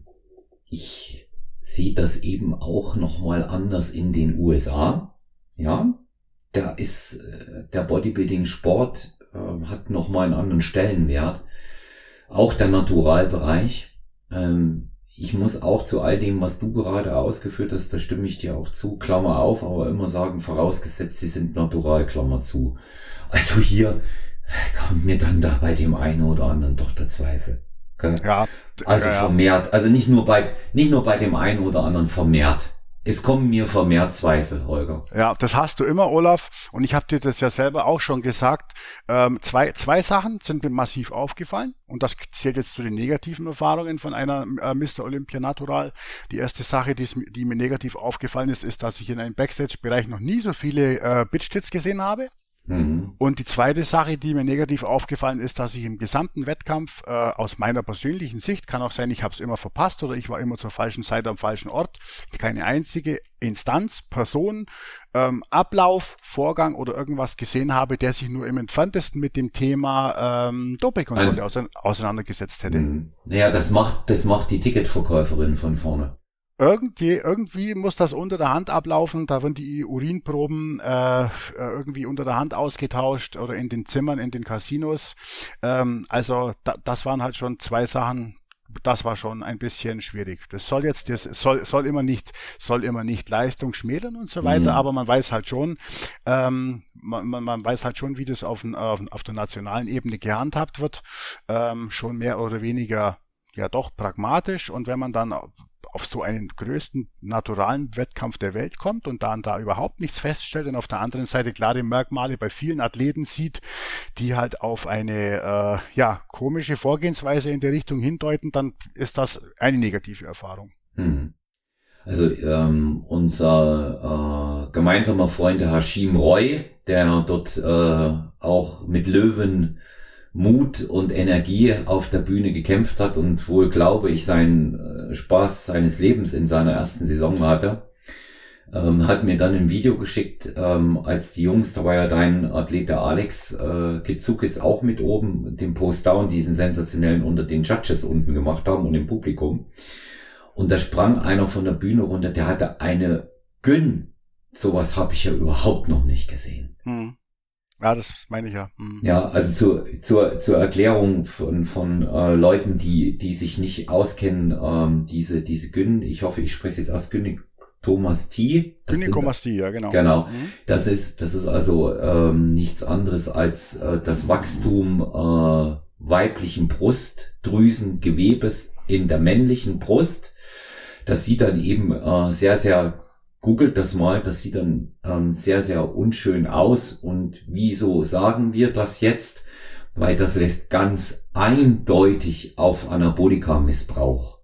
ich sehe das eben auch nochmal anders in den U S A, ja, da ist äh, der Bodybuilding-Sport äh, hat nochmal einen anderen Stellenwert, auch der Naturalbereich. ähm, Ich muss auch zu all dem, was du gerade ausgeführt hast, da stimme ich dir auch zu, Klammer auf, aber immer sagen, vorausgesetzt, sie sind natural, Klammer zu. Also hier kommt mir dann da bei dem einen oder anderen doch der Zweifel. Okay? Ja. Also ja, ja. vermehrt, also nicht nur bei, nicht nur bei dem einen oder anderen vermehrt. Es kommen mir vermehrt Zweifel, Holger. Ja, das hast du immer, Olaf. Und ich habe dir das ja selber auch schon gesagt. Ähm, zwei, zwei Sachen sind mir massiv aufgefallen. Und das zählt jetzt zu den negativen Erfahrungen von einer äh, Mister Olympia Natural. Die erste Sache, die, die mir negativ aufgefallen ist, ist, dass ich in einem Backstage-Bereich noch nie so viele äh, Bitch-Tits gesehen habe. Mhm. Und die zweite Sache, die mir negativ aufgefallen ist, dass ich im gesamten Wettkampf äh, aus meiner persönlichen Sicht, kann auch sein, ich habe es immer verpasst oder ich war immer zur falschen Zeit am falschen Ort, keine einzige Instanz, Person, ähm, Ablauf, Vorgang oder irgendwas gesehen habe, der sich nur im entferntesten mit dem Thema ähm, Dopingkontrolle ause- auseinandergesetzt hätte. Mhm. Naja, das macht, das macht die Ticketverkäuferin von vorne. Irgendwie, irgendwie muss das unter der Hand ablaufen, da werden die Urinproben äh, irgendwie unter der Hand ausgetauscht oder in den Zimmern, in den Casinos. Ähm, also da, das waren halt schon zwei Sachen, das war schon ein bisschen schwierig. Das soll jetzt, das soll, soll immer nicht, soll immer nicht Leistung schmälern und so weiter, mhm. aber man weiß halt schon, ähm, man, man, man weiß halt schon, wie das auf, auf, auf der nationalen Ebene gehandhabt wird, ähm, schon mehr oder weniger, ja doch pragmatisch und wenn man dann auf so einen größten naturalen Wettkampf der Welt kommt und dann da überhaupt nichts feststellt und auf der anderen Seite klare Merkmale bei vielen Athleten sieht, die halt auf eine äh, ja komische Vorgehensweise in der Richtung hindeuten, dann ist das eine negative Erfahrung. Hm. Also ähm, unser äh, gemeinsamer Freund der Hashim Roy, der dort äh, auch mit Löwen Mut und Energie auf der Bühne gekämpft hat und wohl, glaube ich, seinen äh, Spaß seines Lebens in seiner ersten Saison hatte, ähm, hat mir dann ein Video geschickt, ähm, als die Jungs, da war ja dein Athlet der Alex äh, Gezukis auch mit oben, den Post-Down, diesen sensationellen unter den Judges unten gemacht haben und im Publikum. Und da sprang einer von der Bühne runter, der hatte eine Gyn. Sowas habe ich ja überhaupt noch nicht gesehen. Hm. Ja, das meine ich ja. Hm. Ja, also zur, zur, zur Erklärung von, von äh, Leuten, die, die sich nicht auskennen, ähm, diese, diese Gyn, ich hoffe, ich spreche jetzt aus, Gynekomastie. Gynekomastie, ja, genau. Genau. Mhm. Das ist, das ist also ähm, nichts anderes als äh, das Wachstum äh, weiblichen Brustdrüsengewebes in der männlichen Brust. Das sieht dann eben äh, sehr, sehr Googelt das mal, das sieht dann ähm, sehr, sehr unschön aus. Und wieso sagen wir das jetzt? Weil das lässt ganz eindeutig auf Anabolika-Missbrauch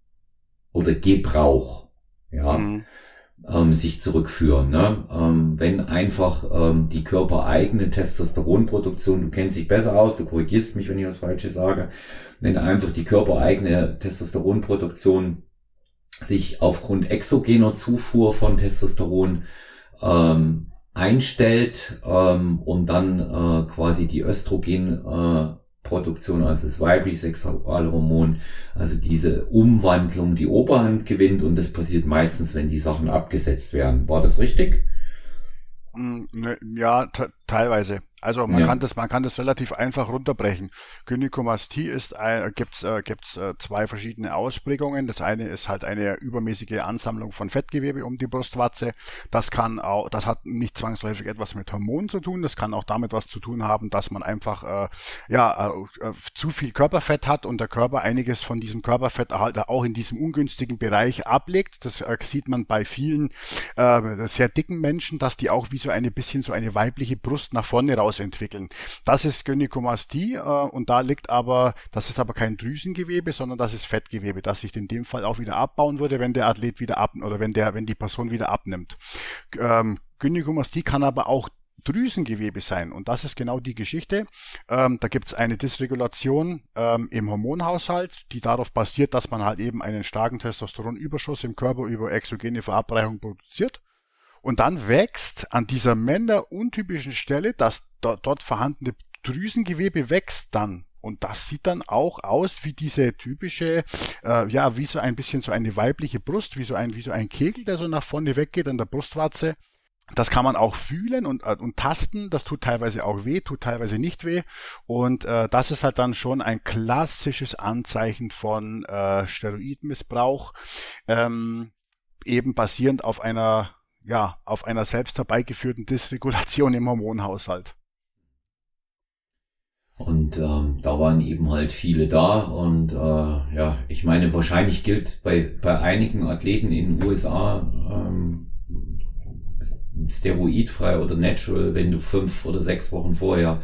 oder Gebrauch, ja, mhm. ähm, sich zurückführen. Ne? Ähm, wenn einfach ähm, die körpereigene Testosteronproduktion, du kennst dich besser aus, du korrigierst mich, wenn ich was Falsches sage, wenn einfach die körpereigene Testosteronproduktion sich aufgrund exogener Zufuhr von Testosteron ähm, einstellt ähm, und dann äh, quasi die Östrogen äh, Produktion, also das weibliche Sexualhormon, also diese Umwandlung die Oberhand gewinnt und das passiert meistens, wenn die Sachen abgesetzt werden. War das richtig? Ja, t- teilweise. Also man Ja. kann das, man kann das relativ einfach runterbrechen. Gynäkomastie ist, ein- gibt's, äh, gibt's äh, zwei verschiedene Ausprägungen. Das eine ist halt eine übermäßige Ansammlung von Fettgewebe um die Brustwarze. Das kann auch, das hat nicht zwangsläufig etwas mit Hormonen zu tun. Das kann auch damit was zu tun haben, dass man einfach äh, ja äh, äh, zu viel Körperfett hat und der Körper einiges von diesem Körperfett halt auch in diesem ungünstigen Bereich ablegt. Das äh, sieht man bei vielen äh, sehr dicken Menschen, dass die auch wie so eine bisschen so eine weibliche Brust nach vorne raus entwickeln. Das ist Gynäkomastie äh, und da liegt aber, das ist aber kein Drüsengewebe, sondern das ist Fettgewebe, das sich in dem Fall auch wieder abbauen würde, wenn der Athlet wieder ab oder wenn der, wenn die Person wieder abnimmt. Ähm, Gynäkomastie kann aber auch Drüsengewebe sein und das ist genau die Geschichte. Ähm, da gibt es eine Dysregulation ähm, im Hormonhaushalt, die darauf basiert, dass man halt eben einen starken Testosteronüberschuss im Körper über exogene Verabreichung produziert. Und dann wächst an dieser männeruntypischen Stelle, das dort, dort vorhandene Drüsengewebe wächst dann. Und das sieht dann auch aus wie diese typische, äh, ja, wie so ein bisschen so eine weibliche Brust, wie so ein, wie so ein Kegel, der so nach vorne weggeht an der Brustwarze. Das kann man auch fühlen und, äh, und tasten. Das tut teilweise auch weh, tut teilweise nicht weh. Und äh, das ist halt dann schon ein klassisches Anzeichen von äh, Steroidmissbrauch, ähm, eben basierend auf einer ja, auf einer selbst herbeigeführten Dysregulation im Hormonhaushalt. Und ähm, da waren eben halt viele da und äh, ja, ich meine, wahrscheinlich gilt bei bei einigen Athleten in den U S A ähm, steroidfrei oder natural, wenn du fünf oder sechs Wochen vorher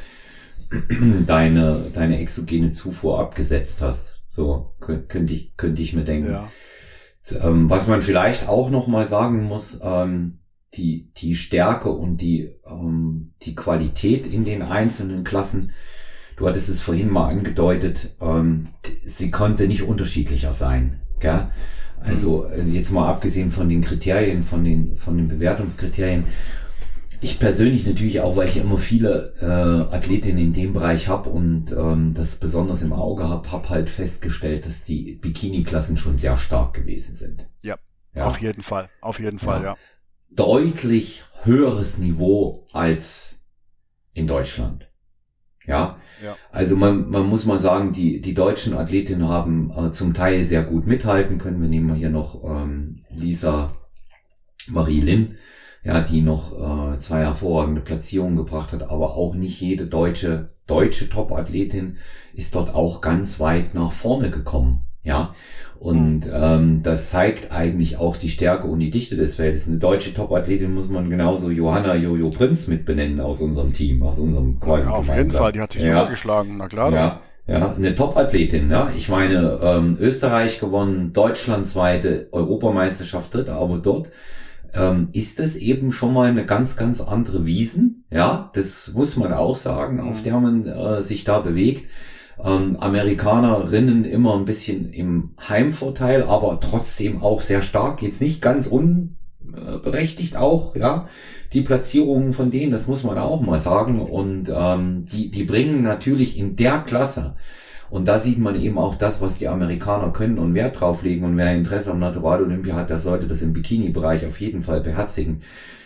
deine deine exogene Zufuhr abgesetzt hast. So könnte könnt ich könnte ich mir denken. Ja. Ähm, was man vielleicht auch noch mal sagen muss, ähm, die die Stärke und die ähm, die Qualität in den einzelnen Klassen. Du hattest es vorhin mal angedeutet, ähm, sie konnte nicht unterschiedlicher sein, gell? Also äh, jetzt mal abgesehen von den Kriterien, von den von den Bewertungskriterien. Ich persönlich natürlich auch, weil ich immer viele äh, Athletinnen in dem Bereich habe und ähm, das besonders im Auge habe, habe halt festgestellt, dass die Bikini-Klassen schon sehr stark gewesen sind. Ja, Ja. auf jeden Fall, auf jeden Fall, ja. Deutlich höheres Niveau als in Deutschland. Ja, Ja. also man, man muss mal sagen, die, die deutschen Athletinnen haben äh, zum Teil sehr gut mithalten können. Wir nehmen mal hier noch ähm, Lisa Marie Lin, ja, die noch äh, zwei hervorragende Platzierungen gebracht hat, aber auch nicht jede deutsche deutsche Top-Athletin ist dort auch ganz weit nach vorne gekommen. Ja, und ähm, das zeigt eigentlich auch die Stärke und die Dichte des Feldes. Eine deutsche Top-Athletin muss man genauso Johanna Jojo Prinz mit benennen aus unserem Team, aus unserem Ja, auf jeden Fall, die hat sich Ja. super geschlagen, na klar. Ja, ja, eine Top-Athletin, ja. Ich meine, ähm, Österreich gewonnen, Deutschland zweite, Europameisterschaft dritte, aber dort ähm, ist es eben schon mal eine ganz, ganz andere Wiesen, ja. Das muss man auch sagen, auf der man äh, sich da bewegt. Ähm, Amerikanerinnen immer ein bisschen im Heimvorteil, aber trotzdem auch sehr stark, jetzt nicht ganz unberechtigt auch, ja, die Platzierungen von denen, das muss man auch mal sagen, und ähm, die die bringen natürlich in der Klasse, und da sieht man eben auch das, was die Amerikaner können und Wert drauf legen, und wer Interesse am Natural Olympia hat, der sollte das im Bikini-Bereich auf jeden Fall beherzigen.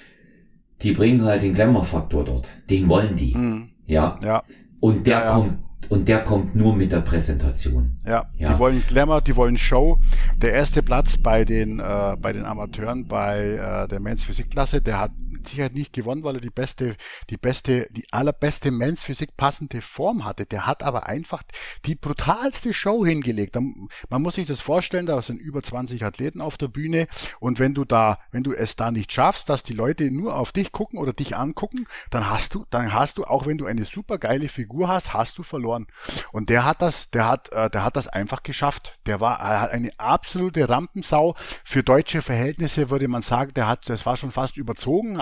Die bringen halt den Glamour-Faktor dort, den wollen die, Mhm. ja, Ja, und der Ja, ja. kommt Und der kommt nur mit der Präsentation. ja, Ja. die wollen Glamour, die wollen Show. Der erste Platz bei den äh, bei den Amateuren bei äh, der Men's Physik-Klasse, der hat mit Sicherheit nicht gewonnen, weil er die beste, die beste, die allerbeste Men's Physik passende Form hatte. Der hat aber einfach die brutalste Show hingelegt. Da- Man muss sich das vorstellen, da sind über zwanzig Athleten auf der Bühne und wenn du da, wenn du es da nicht schaffst, dass die Leute nur auf dich gucken oder dich angucken, dann hast du, dann hast du, auch wenn du eine super geile Figur hast, hast du verloren. Und der hat das, der hat, äh, der hat das einfach geschafft. Der war er hat eine absolute Rampensau. Für deutsche Verhältnisse würde man sagen, der hat, das war schon fast überzogen. Also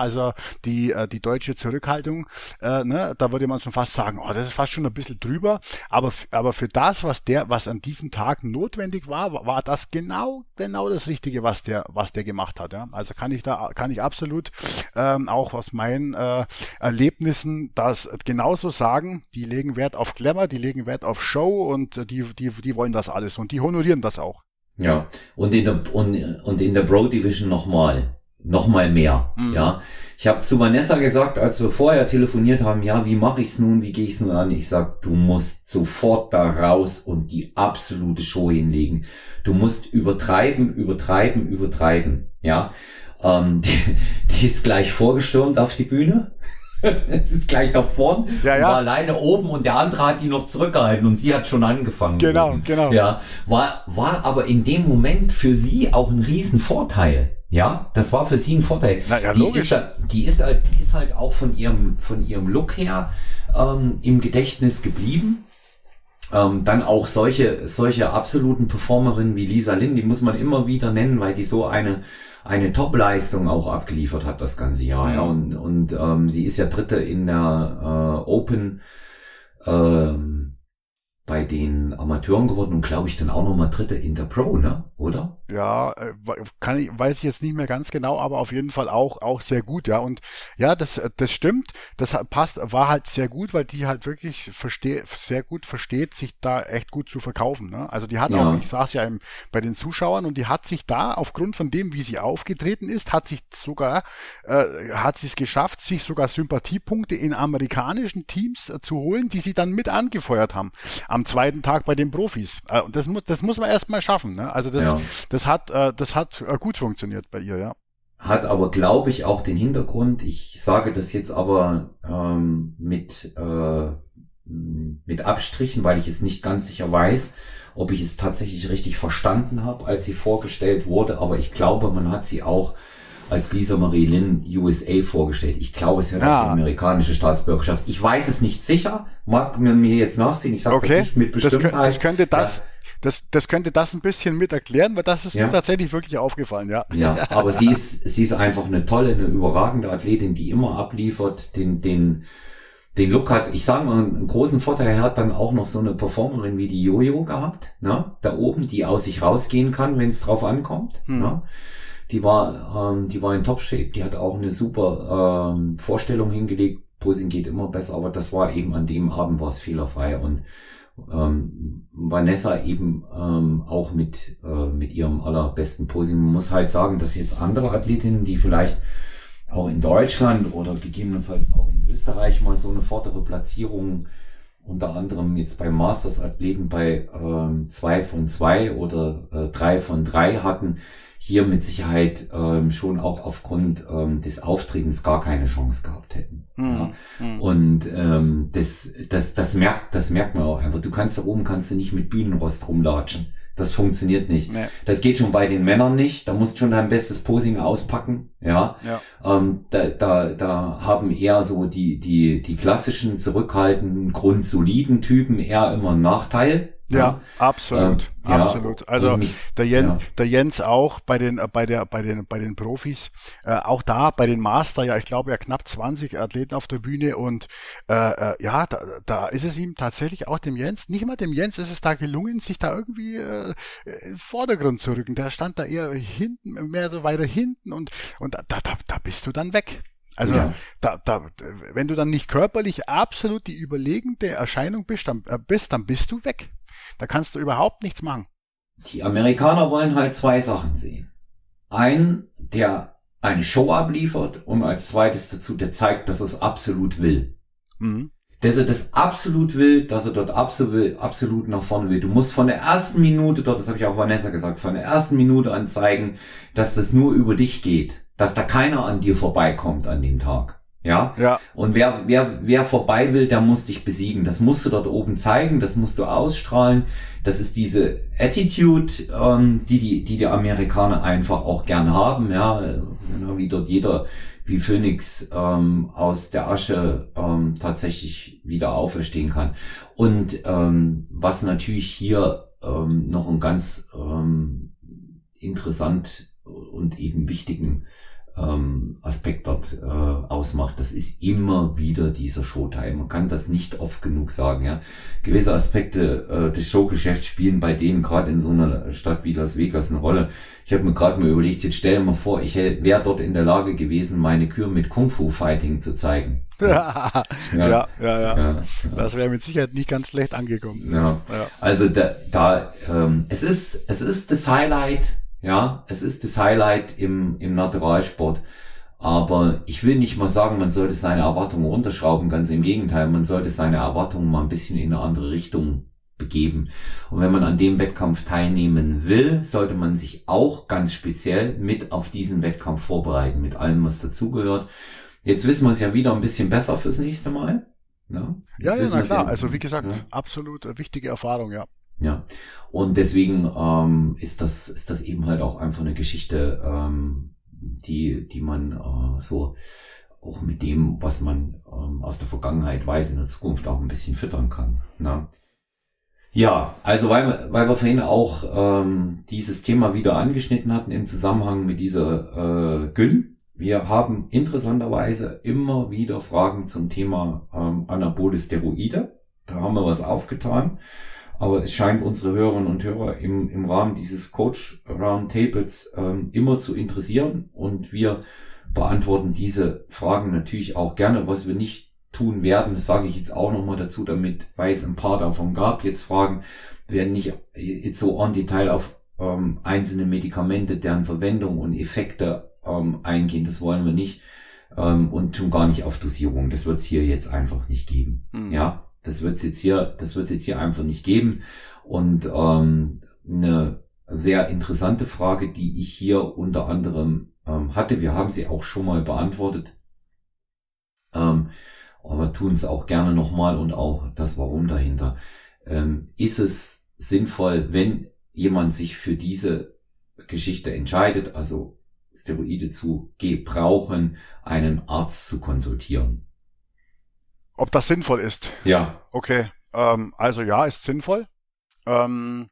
Also die, äh, die deutsche Zurückhaltung, äh, ne, da würde man schon fast sagen, oh, das ist fast schon ein bisschen drüber. Aber, aber für das, was der, was an diesem Tag notwendig war, war das genau, genau das Richtige, was der, was der gemacht hat. Ja? Also kann ich da, kann ich absolut ähm, auch aus meinen äh, Erlebnissen das genauso sagen. Die legen Wert auf Glamour, die legen Wert auf Show und die, die, die wollen das alles und die honorieren das auch. Ja, und in der und, und in der Pro Division nochmal, nochmal mehr. Mhm. Ja, ich habe zu Vanessa gesagt, als wir vorher telefoniert haben, ja, wie mache ich's nun, wie gehe ich's nun an? Ich sag, du musst sofort da raus und die absolute Show hinlegen. Du musst übertreiben, übertreiben, übertreiben. Ja, ähm, die, die ist gleich vorgestürmt auf die Bühne. ist gleich nach vorn, ja, ja. war alleine oben und der andere hat die noch zurückgehalten und sie hat schon angefangen. Genau, eben. genau. Ja, war, war aber in dem Moment für sie auch ein Riesenvorteil. Ja, das war für sie ein Vorteil. Na ja, die logisch. Ist, die ist halt, die ist halt auch von ihrem, von ihrem Look her, ähm, im Gedächtnis geblieben. Ähm, dann auch solche, solche absoluten Performerinnen wie Lisa Lynn, die muss man immer wieder nennen, weil die so eine, eine Top-Leistung auch abgeliefert hat das ganze Jahr. Ja, und, und ähm, sie ist ja Dritte in der äh, Open ähm, bei den Amateuren geworden und glaube ich dann auch nochmal Dritte in der Pro, ne? Oder? Ja, kann ich, weiß ich jetzt nicht mehr ganz genau, aber auf jeden Fall auch, auch sehr gut, ja. Und ja, das, das stimmt, das passt, war halt sehr gut, weil die halt wirklich versteht, sehr gut versteht, sich da echt gut zu verkaufen, ne? Also die hat ja. auch, ich saß ja im, bei den Zuschauern und die hat sich da, aufgrund von dem, wie sie aufgetreten ist, hat sich sogar, äh, hat sie es geschafft, sich sogar Sympathiepunkte in amerikanischen Teams äh, zu holen, die sie dann mit angefeuert haben. Am zweiten Tag bei den Profis. Äh, und das muss, das muss man erst mal schaffen, ne? Also das, ja. das hat, äh, das hat äh, gut funktioniert bei ihr, ja. Hat aber, glaube ich, auch den Hintergrund, ich sage das jetzt aber ähm, mit, äh, mit Abstrichen, weil ich es nicht ganz sicher weiß, ob ich es tatsächlich richtig verstanden habe, als sie vorgestellt wurde, aber ich glaube, man hat sie auch als Lisa Marie Lynn U S A vorgestellt. Ich glaube, sie hat ja. auch die amerikanische Staatsbürgerschaft. Ich weiß es nicht sicher, mag man mir jetzt nachsehen, ich sage okay. das nicht mit Bestimmtheit. Das, das könnte das... Ja. Das, das könnte das ein bisschen mit erklären, weil das ist ja. mir tatsächlich wirklich aufgefallen, ja. Ja, aber sie ist, sie ist einfach eine tolle, eine überragende Athletin, die immer abliefert, den, den, den Look hat. Ich sage mal, einen großen Vorteil, er hat dann auch noch so eine Performerin wie die Jojo gehabt, ne, da oben, die aus sich rausgehen kann, wenn es drauf ankommt, hm. ne. Die war, ähm, die war in Top-Shape, die hat auch eine super, ähm, Vorstellung hingelegt. Posing geht immer besser, aber das war eben an dem Abend war es fehlerfrei und Ähm, Vanessa eben ähm, auch mit äh, mit ihrem allerbesten Posing. Man muss halt sagen, dass jetzt andere Athletinnen, die vielleicht auch in Deutschland oder gegebenenfalls auch in Österreich mal so eine vordere Platzierung, unter anderem jetzt bei Masters-Athleten bei ähm, zwei von zwei oder äh, drei von drei hatten, hier mit Sicherheit ähm, schon auch aufgrund ähm, des Auftretens gar keine Chance gehabt hätten. Mhm. Ja. Mhm. Und ähm, das, das, das merkt, das merkt man auch einfach. Du kannst da oben kannst du nicht mit Bühnenrost rumlatschen. Das funktioniert nicht. Nee. Das geht schon bei den Männern nicht. Da musst du schon dein bestes Posing auspacken. Ja. ja. Ähm, da, da, da haben eher so die, die, die klassischen, zurückhaltenden, grundsoliden Typen eher immer einen Nachteil. Ja, ja, absolut, ähm, absolut. Ja, also mich, der, Jens, ja. der Jens auch bei den äh, bei der bei den bei den Profis, äh, auch da bei den Master, ja, ich glaube ja knapp zwanzig Athleten auf der Bühne und äh, äh, ja, da, da ist es ihm tatsächlich auch dem Jens, nicht mal dem Jens ist es da gelungen, sich da irgendwie äh, in den Vordergrund zu rücken. Der stand da eher hinten, mehr so weiter hinten und und da da da bist du dann weg. Also ja. da, da, wenn du dann nicht körperlich absolut die überlegende Erscheinung bist, dann, äh, bist, dann bist du weg. Da kannst du überhaupt nichts machen. Die Amerikaner wollen halt zwei Sachen sehen. Einen, der eine Show abliefert und als zweites dazu, der zeigt, dass er es absolut will. Mhm. Dass er das absolut will, dass er dort absolut, absolut nach vorne will. Du musst von der ersten Minute dort, das habe ich auch Vanessa gesagt, von der ersten Minute an zeigen, dass das nur über dich geht. Dass da keiner an dir vorbeikommt an dem Tag. Ja? Ja. Und wer, wer, wer vorbei will, der muss dich besiegen. Das musst du dort oben zeigen, das musst du ausstrahlen. Das ist diese Attitude, ähm, die, die, die die Amerikaner einfach auch gern haben, ja, wie dort jeder, wie Phönix, ähm, aus der Asche, ähm, tatsächlich wieder auferstehen kann. Und, ähm, was natürlich hier, ähm, noch ein ganz, ähm, interessant und eben wichtigen ähm, Aspekt dort äh, ausmacht. Das ist immer wieder dieser Showtime. Man kann das nicht oft genug sagen. Ja, gewisse Aspekte äh, des Showgeschäfts spielen bei denen gerade in so einer Stadt wie Las Vegas eine Rolle. Ich habe mir gerade mal überlegt, jetzt stell dir mal vor, ich wäre dort in der Lage gewesen, meine Kür mit Kung-Fu-Fighting zu zeigen. Ja, ja, ja. ja, ja. ja. Das wäre mit Sicherheit nicht ganz schlecht angekommen. Ja. Ja. Also da, da ähm, es ist es ist das Highlight. Ja, es ist das Highlight im, im Naturalsport. Aber ich will nicht mal sagen, man sollte seine Erwartungen runterschrauben. Ganz im Gegenteil, man sollte seine Erwartungen mal ein bisschen in eine andere Richtung begeben. Und wenn man an dem Wettkampf teilnehmen will, sollte man sich auch ganz speziell mit auf diesen Wettkampf vorbereiten, mit allem, was dazugehört. Jetzt wissen wir es ja wieder ein bisschen besser fürs nächste Mal. Ja, ja, ja, na klar. Ja, also wie gesagt, ja. absolut wichtige Erfahrung, ja. Ja, und deswegen ähm, ist das ist das eben halt auch einfach eine Geschichte, ähm, die die man äh, so auch mit dem, was man ähm, aus der Vergangenheit weiß, in der Zukunft auch ein bisschen füttern kann. Ne? Ja, also weil weil wir vorhin auch ähm, dieses Thema wieder angeschnitten hatten im Zusammenhang mit dieser äh, G N. Wir haben interessanterweise immer wieder Fragen zum Thema ähm, Anabole Steroide. Da haben wir was aufgetan. Aber es scheint unsere Hörerinnen und Hörer im, im Rahmen dieses Coach Roundtables ähm, immer zu interessieren. Und wir beantworten diese Fragen natürlich auch gerne. Was wir nicht tun werden, das sage ich jetzt auch nochmal dazu, damit, weil es ein paar davon gab, jetzt Fragen, wir werden nicht jetzt so en Detail auf ähm, einzelne Medikamente, deren Verwendung und Effekte ähm, eingehen. Das wollen wir nicht. Ähm, und schon gar nicht auf Dosierung. Das wird es hier jetzt einfach nicht geben. Mhm. Ja. Das wird's jetzt hier, das wird's jetzt hier einfach nicht geben. Und ähm, eine sehr interessante Frage, die ich hier unter anderem ähm, hatte, wir haben sie auch schon mal beantwortet, ähm, aber tun es auch gerne nochmal und auch das Warum dahinter. Ähm, ist es sinnvoll, wenn jemand sich für diese Geschichte entscheidet, also Steroide zu gebrauchen, einen Arzt zu konsultieren? Ob das sinnvoll ist? Ja. Okay, ähm, also ja, ist sinnvoll. Ähm,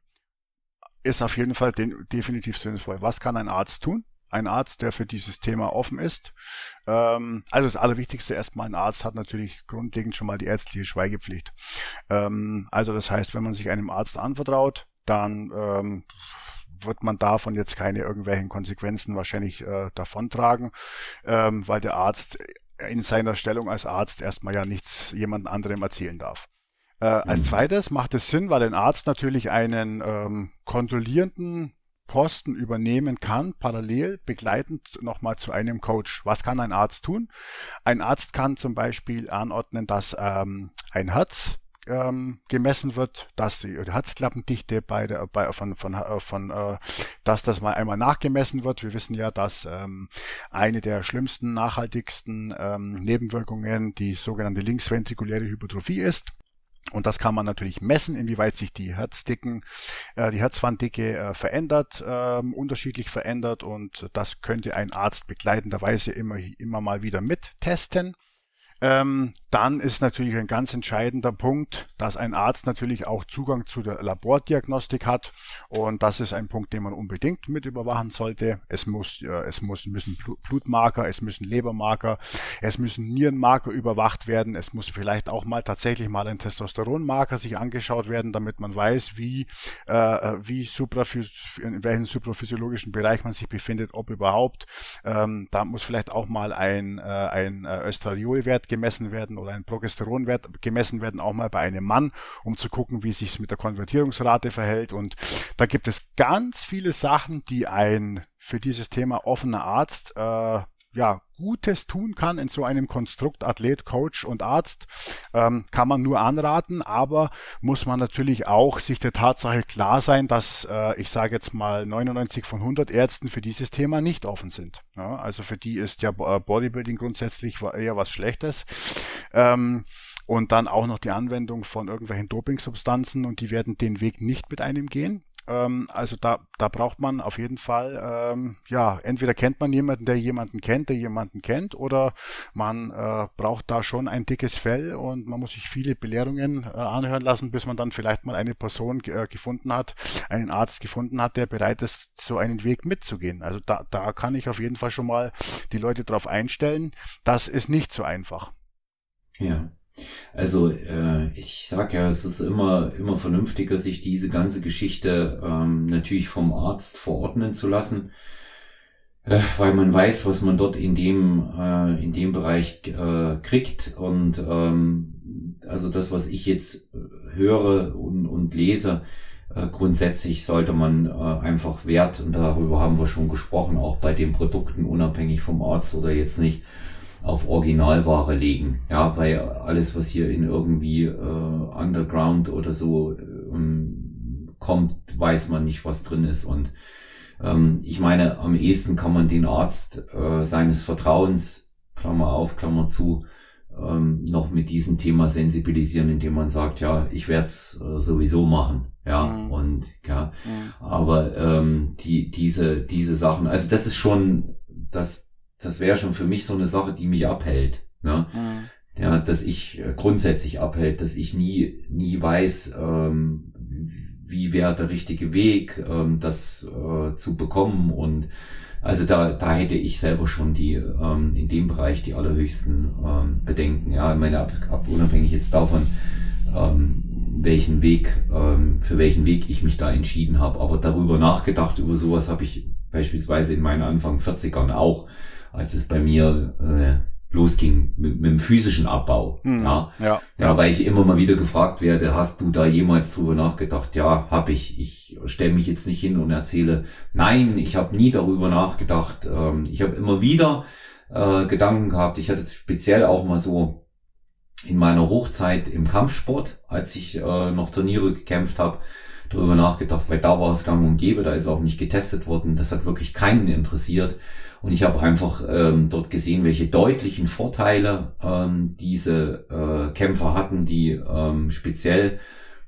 ist auf jeden Fall den, definitiv sinnvoll. Was kann ein Arzt tun? Ein Arzt, der für dieses Thema offen ist. Ähm, also das Allerwichtigste erstmal, ein Arzt hat natürlich grundlegend schon mal die ärztliche Schweigepflicht. Ähm, also das heißt, wenn man sich einem Arzt anvertraut, dann ähm, wird man davon jetzt keine irgendwelchen Konsequenzen wahrscheinlich äh, davontragen, ähm, weil der Arzt in seiner Stellung als Arzt erstmal ja nichts jemand anderem erzählen darf. Äh, mhm. Als zweites macht es Sinn, weil ein Arzt natürlich einen ähm, kontrollierenden Posten übernehmen kann, parallel begleitend nochmal zu einem Coach. Was kann ein Arzt tun? Ein Arzt kann zum Beispiel anordnen, dass ähm, ein Herz ähm, gemessen wird, dass die Herzklappendichte bei der bei von von von äh, dass das mal einmal nachgemessen wird. Wir wissen ja, dass ähm, eine der schlimmsten, nachhaltigsten ähm, Nebenwirkungen die sogenannte linksventrikuläre Hypertrophie ist. Und das kann man natürlich messen, inwieweit sich die Herzdicken, äh, die Herzwanddicke äh, verändert, äh, unterschiedlich verändert. Und das könnte ein Arzt begleitenderweise immer immer mal wieder mittesten. Ähm, dann ist natürlich ein ganz entscheidender Punkt, dass ein Arzt natürlich auch Zugang zu der Labordiagnostik hat, und das ist ein Punkt, den man unbedingt mit überwachen sollte. Es muss, äh, es muss, müssen Blutmarker, es müssen Lebermarker, es müssen Nierenmarker überwacht werden, es muss vielleicht auch mal tatsächlich mal ein Testosteronmarker sich angeschaut werden, damit man weiß, wie, äh, wie supraphys- in welchem supraphysiologischen Bereich man sich befindet, ob überhaupt. Ähm, da muss vielleicht auch mal ein, äh, ein Östradiolwert gemessen werden oder ein Progesteronwert gemessen werden, auch mal bei einem Mann, um zu gucken, wie es sich mit der Konvertierungsrate verhält. Und da gibt es ganz viele Sachen, die ein für dieses Thema offener Arzt äh, ja Gutes tun kann in so einem Konstrukt Athlet, Coach und Arzt. Ähm, kann man nur anraten, aber muss man natürlich auch sich der Tatsache klar sein, dass äh, ich sage jetzt mal neunundneunzig von hundert Ärzten für dieses Thema nicht offen sind. Ja, also für die ist ja Bodybuilding grundsätzlich eher was Schlechtes. Ähm, und dann auch noch die Anwendung von irgendwelchen Dopingsubstanzen, und die werden den Weg nicht mit einem gehen. Ähm, also da, da braucht man auf jeden Fall, ähm, ja, entweder kennt man jemanden, der jemanden kennt, der jemanden kennt, oder man äh, braucht da schon ein dickes Fell und man muss sich viele Belehrungen äh, anhören lassen, bis man dann vielleicht mal eine Person äh, gefunden hat, einen Arzt gefunden hat, der bereit ist, so einen Weg mitzugehen. Also da, da kann ich auf jeden Fall schon mal die Leute darauf einstellen. Das ist nicht so einfach. Ja. Also äh, ich sag ja, es ist immer immer vernünftiger, sich diese ganze Geschichte ähm, natürlich vom Arzt verordnen zu lassen, äh, weil man weiß, was man dort in dem äh, in dem Bereich äh, kriegt. Und ähm, also das, was ich jetzt höre und, und lese, äh, grundsätzlich sollte man äh, einfach Wert, und darüber haben wir schon gesprochen, auch bei den Produkten, unabhängig vom Arzt oder jetzt nicht, auf Originalware legen, ja, weil alles, was hier in irgendwie äh, Underground oder so ähm, kommt, weiß man nicht, was drin ist. Und ähm, ich meine, am ehesten kann man den Arzt äh, seines Vertrauens, Klammer auf, Klammer zu, ähm, noch mit diesem Thema sensibilisieren, indem man sagt, ja, ich werde es äh, sowieso machen, ja, mhm. und ja, mhm. aber ähm, die diese diese Sachen, also das ist schon das Das wäre schon für mich so eine Sache, die mich abhält, ne? Mhm. Ja, dass ich äh, grundsätzlich abhält, dass ich nie, nie weiß, ähm, wie wäre der richtige Weg, ähm, das äh, zu bekommen. Und also da, da hätte ich selber schon die, ähm, in dem Bereich die allerhöchsten ähm, Bedenken. Ja, ich meine, ab, ab unabhängig jetzt davon, ähm, welchen Weg, ähm, für welchen Weg ich mich da entschieden habe. Aber darüber nachgedacht, über sowas habe ich beispielsweise in meinen Anfang vierzigern auch, als es bei mir äh, losging mit, mit dem physischen Abbau. Mhm, ja. Ja, ja, weil ich immer mal wieder gefragt werde, hast du da jemals drüber nachgedacht? Ja, habe ich. Ich stelle mich jetzt nicht hin und erzähle, nein, ich habe nie darüber nachgedacht. Ähm, ich habe immer wieder äh, Gedanken gehabt. Ich hatte speziell auch mal so in meiner Hochzeit im Kampfsport, als ich äh, noch Turniere gekämpft habe, darüber nachgedacht, weil da war es gang und gäbe, da ist auch nicht getestet worden. Das hat wirklich keinen interessiert. Und ich habe einfach ähm, dort gesehen, welche deutlichen Vorteile ähm, diese äh, Kämpfer hatten, die ähm, speziell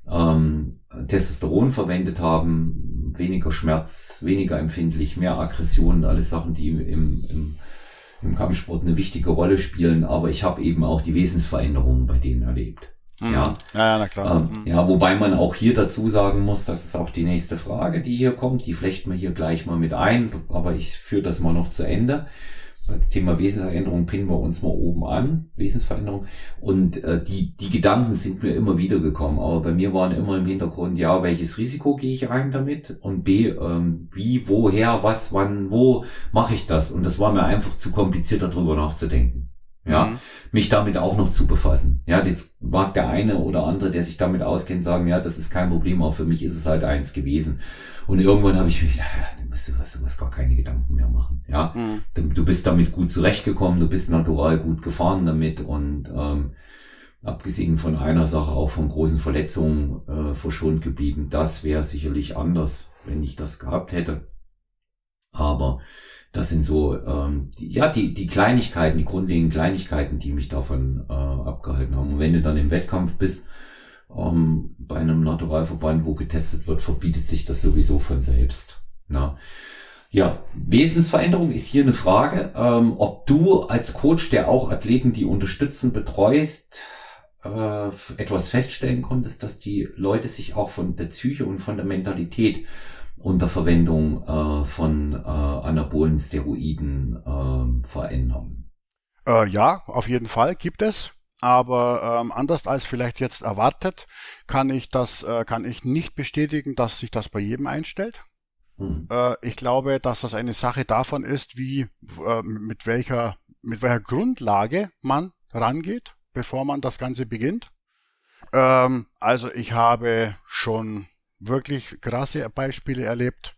ähm, Testosteron verwendet haben, weniger Schmerz, weniger empfindlich, mehr Aggression, alles Sachen, die im, im, im Kampfsport eine wichtige Rolle spielen. Aber ich habe eben auch die Wesensveränderungen bei denen erlebt. Mhm. Ja, ja, na klar. Ähm, mhm. Ja, wobei man auch hier dazu sagen muss, das ist auch die nächste Frage, die hier kommt, die flechten wir hier gleich mal mit ein, aber ich führe das mal noch zu Ende. Das Thema Wesensveränderung pinnen wir uns mal oben an, Wesensveränderung, und äh, die die Gedanken sind mir immer wieder gekommen, aber bei mir waren immer im Hintergrund, ja, welches Risiko gehe ich ein damit, und B, ähm, wie, woher, was, wann, wo mache ich das, und das war mir einfach zu kompliziert, darüber nachzudenken. Ja, mhm. mich damit auch noch zu befassen. Ja, jetzt mag der eine oder andere, der sich damit auskennt, sagen, ja, das ist kein Problem, auch für mich ist es halt eins gewesen. Und irgendwann habe ich mir gedacht, ja, du musst sowas, sowas gar keine Gedanken mehr machen. Ja, mhm. du, du bist damit gut zurechtgekommen, du bist natural gut gefahren damit, und ähm, abgesehen von einer Sache auch von großen Verletzungen äh, verschont geblieben. Das wäre sicherlich anders, wenn ich das gehabt hätte. Aber das sind so, ähm, die, ja, die, die Kleinigkeiten, die grundlegenden Kleinigkeiten, die mich davon äh, abgehalten haben. Und wenn du dann im Wettkampf bist, ähm, bei einem Naturalverband, wo getestet wird, verbietet sich das sowieso von selbst. Na? Ja, Wesensveränderung ist hier eine Frage, ähm, ob du als Coach, der auch Athleten, die unterstützen, betreust, äh, etwas feststellen konntest, dass die Leute sich auch von der Psyche und von der Mentalität unter Verwendung äh, von äh, anabolen Steroiden äh, verändern. Äh, ja, auf jeden Fall gibt es. Aber ähm, anders als vielleicht jetzt erwartet, kann ich das, äh, kann ich nicht bestätigen, dass sich das bei jedem einstellt. Hm. Äh, ich glaube, dass das eine Sache davon ist, wie äh, mit welcher mit welcher Grundlage man rangeht, bevor man das Ganze beginnt. Ähm, also ich habe schon wirklich krasse Beispiele erlebt,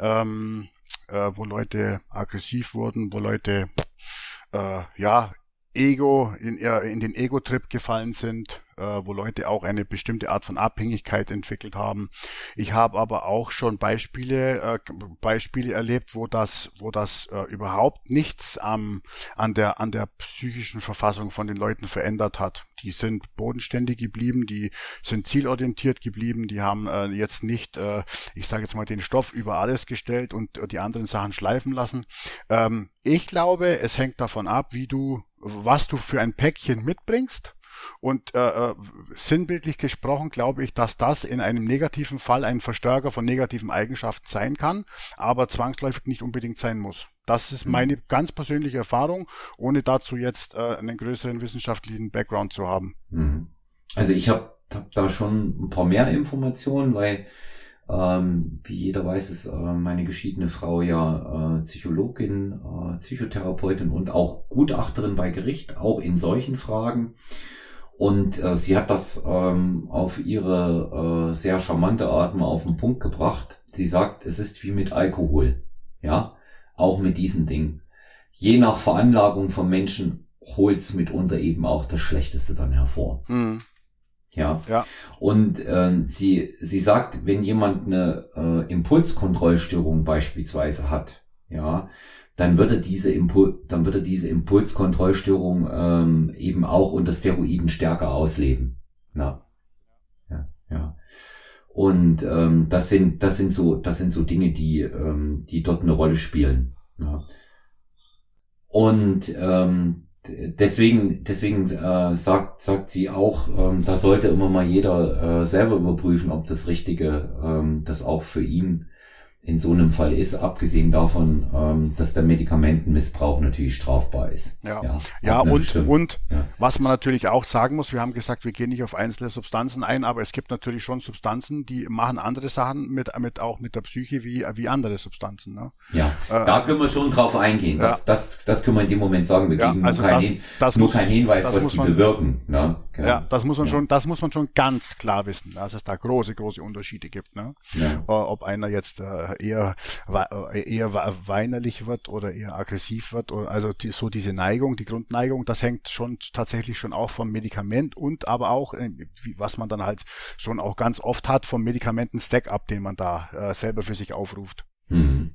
ähm, äh, wo Leute aggressiv wurden, wo Leute äh, ja Ego, in, in den Ego-Trip gefallen sind, wo Leute auch eine bestimmte Art von Abhängigkeit entwickelt haben. Ich habe aber auch schon Beispiele äh, Beispiele erlebt, wo das wo das äh, überhaupt nichts am an der an der psychischen Verfassung von den Leuten verändert hat. Die sind bodenständig geblieben, die sind zielorientiert geblieben, die haben äh, jetzt nicht, äh, ich sage jetzt mal, den Stoff über alles gestellt und äh, die anderen Sachen schleifen lassen. Ähm, ich glaube, es hängt davon ab, wie du was du für ein Päckchen mitbringst. Und äh, sinnbildlich gesprochen glaube ich, dass das in einem negativen Fall ein Verstärker von negativen Eigenschaften sein kann, aber zwangsläufig nicht unbedingt sein muss. Das ist meine ganz persönliche Erfahrung, ohne dazu jetzt äh, einen größeren wissenschaftlichen Background zu haben. Also ich habe hab da schon ein paar mehr Informationen, weil ähm, wie jeder weiß, ist äh, meine geschiedene Frau ja äh, Psychologin, äh, Psychotherapeutin und auch Gutachterin bei Gericht, auch in solchen Fragen. Und äh, sie hat das ähm, auf ihre äh, sehr charmante Art mal auf den Punkt gebracht. Sie sagt, es ist wie mit Alkohol. Ja, auch mit diesen Dingen. Je nach Veranlagung von Menschen holt's mitunter eben auch das Schlechteste dann hervor. Mhm. Ja. ja. Und äh, sie sie sagt, wenn jemand eine äh, Impulskontrollstörung beispielsweise hat, ja, dann wird er diese Impul dann wird er diese Impulskontrollstörung ähm, eben auch unter Steroiden stärker ausleben. Na. Ja, ja. Und ähm, das sind das sind so das sind so Dinge, die ähm, die dort eine Rolle spielen. Ja. Und ähm, Deswegen, deswegen äh, sagt sagt sie auch, ähm, da sollte immer mal jeder äh, selber überprüfen, ob das Richtige, ähm, das auch für ihn in so einem Fall ist, abgesehen davon, ähm, dass der Medikamentenmissbrauch natürlich strafbar ist. Ja, ja, ja und, und ja. Was man natürlich auch sagen muss, wir haben gesagt, wir gehen nicht auf einzelne Substanzen ein, aber es gibt natürlich schon Substanzen, die machen andere Sachen mit, mit auch mit der Psyche wie, wie andere Substanzen. Ne? Ja, äh, da können wir schon drauf eingehen. Das, ja. das, das können wir in dem Moment sagen. Wir ja, geben also nur, kein, das, Hin, das nur muss, keinen Hinweis, was die man, bewirken. Ne? Ja, ja, das muss man ja. schon, das muss man schon ganz klar wissen, dass es da große, große Unterschiede gibt. Ne? Ja. Ob einer jetzt äh, eher eher weinerlich wird oder eher aggressiv wird oder also die, so diese Neigung, die Grundneigung, das hängt schon tatsächlich schon auch vom Medikament und aber auch wie, was man dann halt schon auch ganz oft hat vom Medikamenten-Stack ab, den man da äh, selber für sich aufruft. Hm.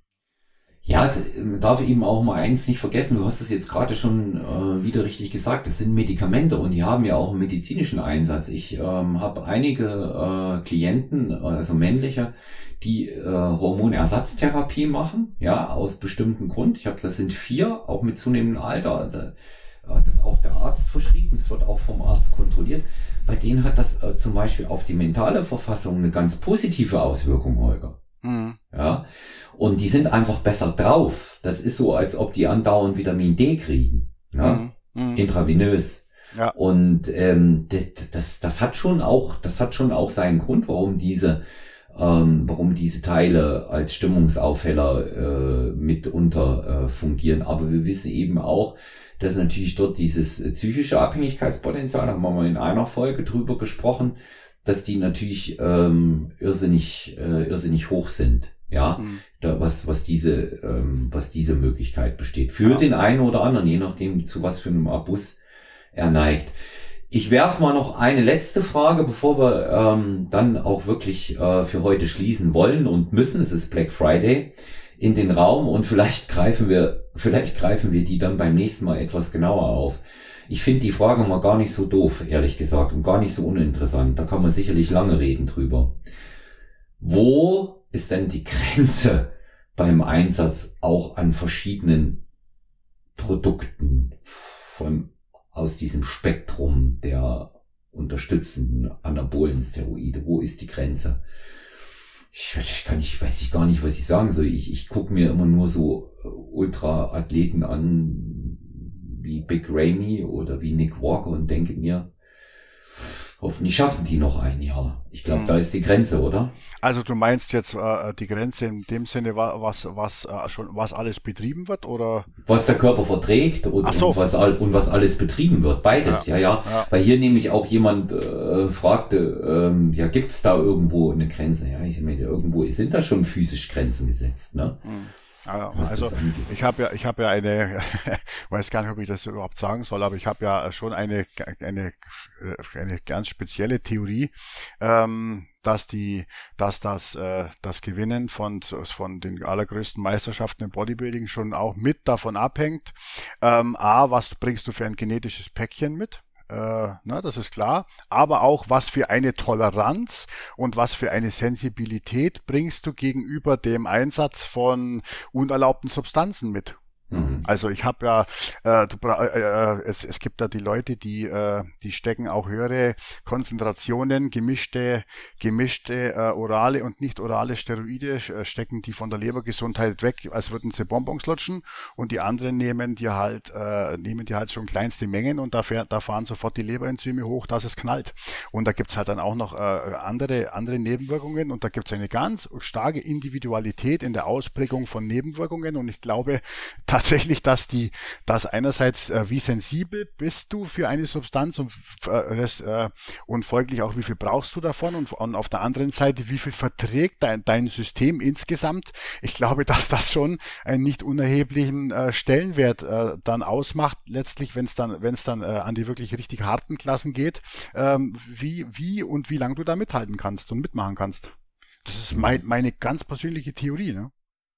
Ja, es darf eben auch mal eins nicht vergessen, du hast es jetzt gerade schon äh, wieder richtig gesagt, das sind Medikamente und die haben ja auch einen medizinischen Einsatz. Ich ähm, habe einige äh, Klienten, also männliche, die äh, Hormonersatztherapie machen, ja, aus bestimmten Grund. Ich habe, das sind vier, auch mit zunehmendem Alter, da hat das auch der Arzt verschrieben, es wird auch vom Arzt kontrolliert. Bei denen hat das äh, zum Beispiel auf die mentale Verfassung eine ganz positive Auswirkung, Holger. Mhm. Ja, und die sind einfach besser drauf. Das ist so, als ob die andauernd Vitamin D kriegen, ne? Mhm. Intravenös. Ja. Und ähm, das, das, das hat schon auch, das hat schon auch seinen Grund, warum diese, ähm, warum diese Teile als Stimmungsaufheller äh, mitunter äh, fungieren. Aber wir wissen eben auch, dass natürlich dort dieses psychische Abhängigkeitspotenzial, da haben wir mal in einer Folge drüber gesprochen, dass die natürlich ähm, irrsinnig äh, irrsinnig hoch sind, ja, mhm. da, was was diese ähm, was diese Möglichkeit besteht für ja. den einen oder anderen, je nachdem zu was für einem Abus er neigt. Ich werfe mal noch eine letzte Frage, bevor wir ähm, dann auch wirklich äh, für heute schließen wollen und müssen. Es ist Black Friday, in den Raum und vielleicht greifen wir vielleicht greifen wir die dann beim nächsten Mal etwas genauer auf. Ich finde die Frage mal gar nicht so doof, ehrlich gesagt, und gar nicht so uninteressant. Da kann man sicherlich lange reden drüber. Wo ist denn die Grenze beim Einsatz auch an verschiedenen Produkten von aus diesem Spektrum der unterstützenden anabolen Steroide? Wo ist die Grenze? Ich, ich kann nicht, weiß ich gar nicht, was ich sagen soll. Ich, ich gucke mir immer nur so Ultra-Athleten an, wie Big Ramy oder wie Nick Walker und denke mir, hoffentlich schaffen die noch ein Jahr. Ich glaube, hm. da ist die Grenze, oder? Also du meinst jetzt äh, die Grenze in dem Sinne, was was äh, schon was alles betrieben wird, oder? Was der Körper verträgt und, Ach so. und was und was alles betrieben wird, beides, ja, ja. ja. ja. Weil hier nämlich auch jemand äh, fragte, ähm, ja, gibt's da irgendwo eine Grenze? Ja, ich meine, irgendwo sind da schon physisch Grenzen gesetzt, ne? Hm. Also ich habe ja, ich habe ja eine, weiß gar nicht, ob ich das überhaupt sagen soll, aber ich habe ja schon eine eine eine ganz spezielle Theorie, ähm, dass die, dass das äh, das Gewinnen von von den allergrößten Meisterschaften im Bodybuilding schon auch mit davon abhängt. Ähm, A, was bringst du für ein genetisches Päckchen mit? Äh, na, das ist klar, aber auch was für eine Toleranz und was für eine Sensibilität bringst du gegenüber dem Einsatz von unerlaubten Substanzen mit. Mhm. Also ich habe ja, äh, du, äh, es, es gibt da die Leute, die äh, die stecken auch höhere Konzentrationen, gemischte gemischte äh, orale und nicht orale Steroide äh, stecken die von der Lebergesundheit weg, als würden sie Bonbons lutschen, und die anderen nehmen die halt äh, nehmen die halt schon kleinste Mengen, und da, fähr, da fahren sofort die Leberenzyme hoch, dass es knallt. Und da gibt's halt dann auch noch äh, andere andere Nebenwirkungen, und da gibt's eine ganz starke Individualität in der Ausprägung von Nebenwirkungen, und ich glaube, dass tatsächlich, dass die, dass einerseits äh, wie sensibel bist du für eine Substanz und, äh, und folglich auch wie viel brauchst du davon, und, und auf der anderen Seite wie viel verträgt dein, dein System insgesamt. Ich glaube, dass das schon einen nicht unerheblichen äh, Stellenwert äh, dann ausmacht, letztlich, wenn es dann, wenn es dann äh, an die wirklich richtig harten Klassen geht, ähm, wie, wie und wie lange du da mithalten kannst und mitmachen kannst. Das ist mein, meine ganz persönliche Theorie, ne?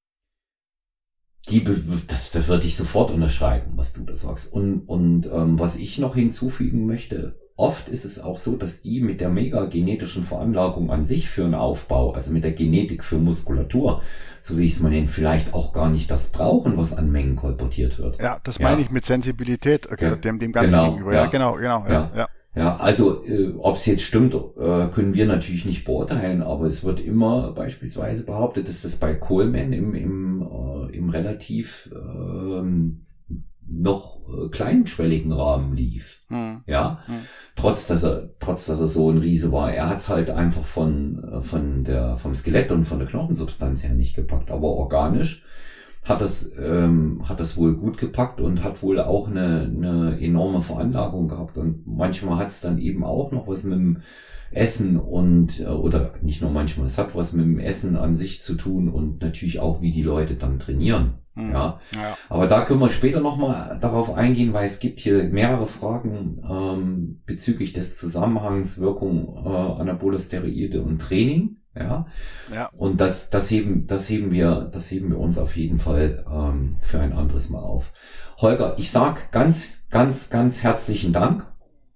Die, das, das würde ich sofort unterschreiben, was du da sagst. Und, und ähm, was ich noch hinzufügen möchte, oft ist es auch so, dass die mit der mega genetischen Veranlagung an sich für einen Aufbau, also mit der Genetik für Muskulatur, so wie ich es mal nenne, vielleicht auch gar nicht das brauchen, was an Mengen kolportiert wird. Ja, das meine ja. ich mit Sensibilität, okay, ja, dem, dem Ganzen genau, gegenüber. Ja, ja, genau, genau. Ja, ja. Ja, also äh, ob es jetzt stimmt, äh, können wir natürlich nicht beurteilen, aber es wird immer beispielsweise behauptet, dass das bei Coleman im im äh, im relativ äh, noch äh, kleinschwelligen Rahmen lief. Hm. Ja, hm. trotz dass er trotz dass er so ein Riese war, er hat's halt einfach von äh, von der vom Skelett und von der Knochensubstanz her nicht gepackt, aber organisch hat das ähm, hat das wohl gut gepackt und hat wohl auch eine, eine enorme Veranlagung gehabt, und manchmal hat es dann eben auch noch was mit dem Essen und äh, oder nicht nur manchmal, es hat was mit dem Essen an sich zu tun und natürlich auch, wie die Leute dann trainieren. Mhm. Ja. ja, aber da können wir später nochmal darauf eingehen, weil es gibt hier mehrere Fragen ähm, bezüglich des Zusammenhangs Wirkung äh, anaboler Steroide und Training. Ja. ja. Und das, das heben, das heben wir, das heben wir uns auf jeden Fall ähm, für ein anderes Mal auf. Holger, ich sag ganz, ganz, ganz herzlichen Dank.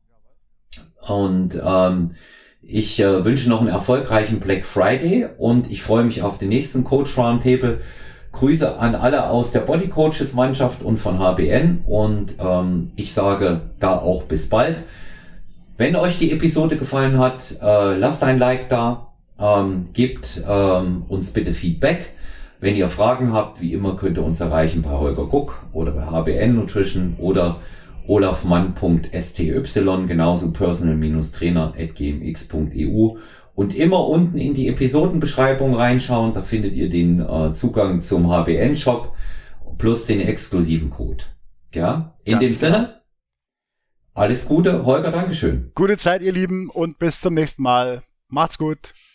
Und ähm, ich äh, wünsche noch einen erfolgreichen Black Friday, und ich freue mich auf den nächsten Coach Roundtable. Grüße an alle aus der Body Coaches Mannschaft und von H B N, und ähm, ich sage da auch bis bald. Wenn euch die Episode gefallen hat, äh, lasst ein Like da. Ähm, gebt ähm, uns bitte Feedback. Wenn ihr Fragen habt, wie immer, könnt ihr uns erreichen bei Holger Guck oder bei H B N Nutrition oder olafmann punkt s t y, genauso personal-trainer at g m x punkt e u, und immer unten in die Episodenbeschreibung reinschauen, da findet ihr den äh, Zugang zum H B N-Shop plus den exklusiven Code. Ja, in Ganz dem Sinne, genau. Alles Gute, Holger, Dankeschön. Gute Zeit, ihr Lieben, und bis zum nächsten Mal. Macht's gut.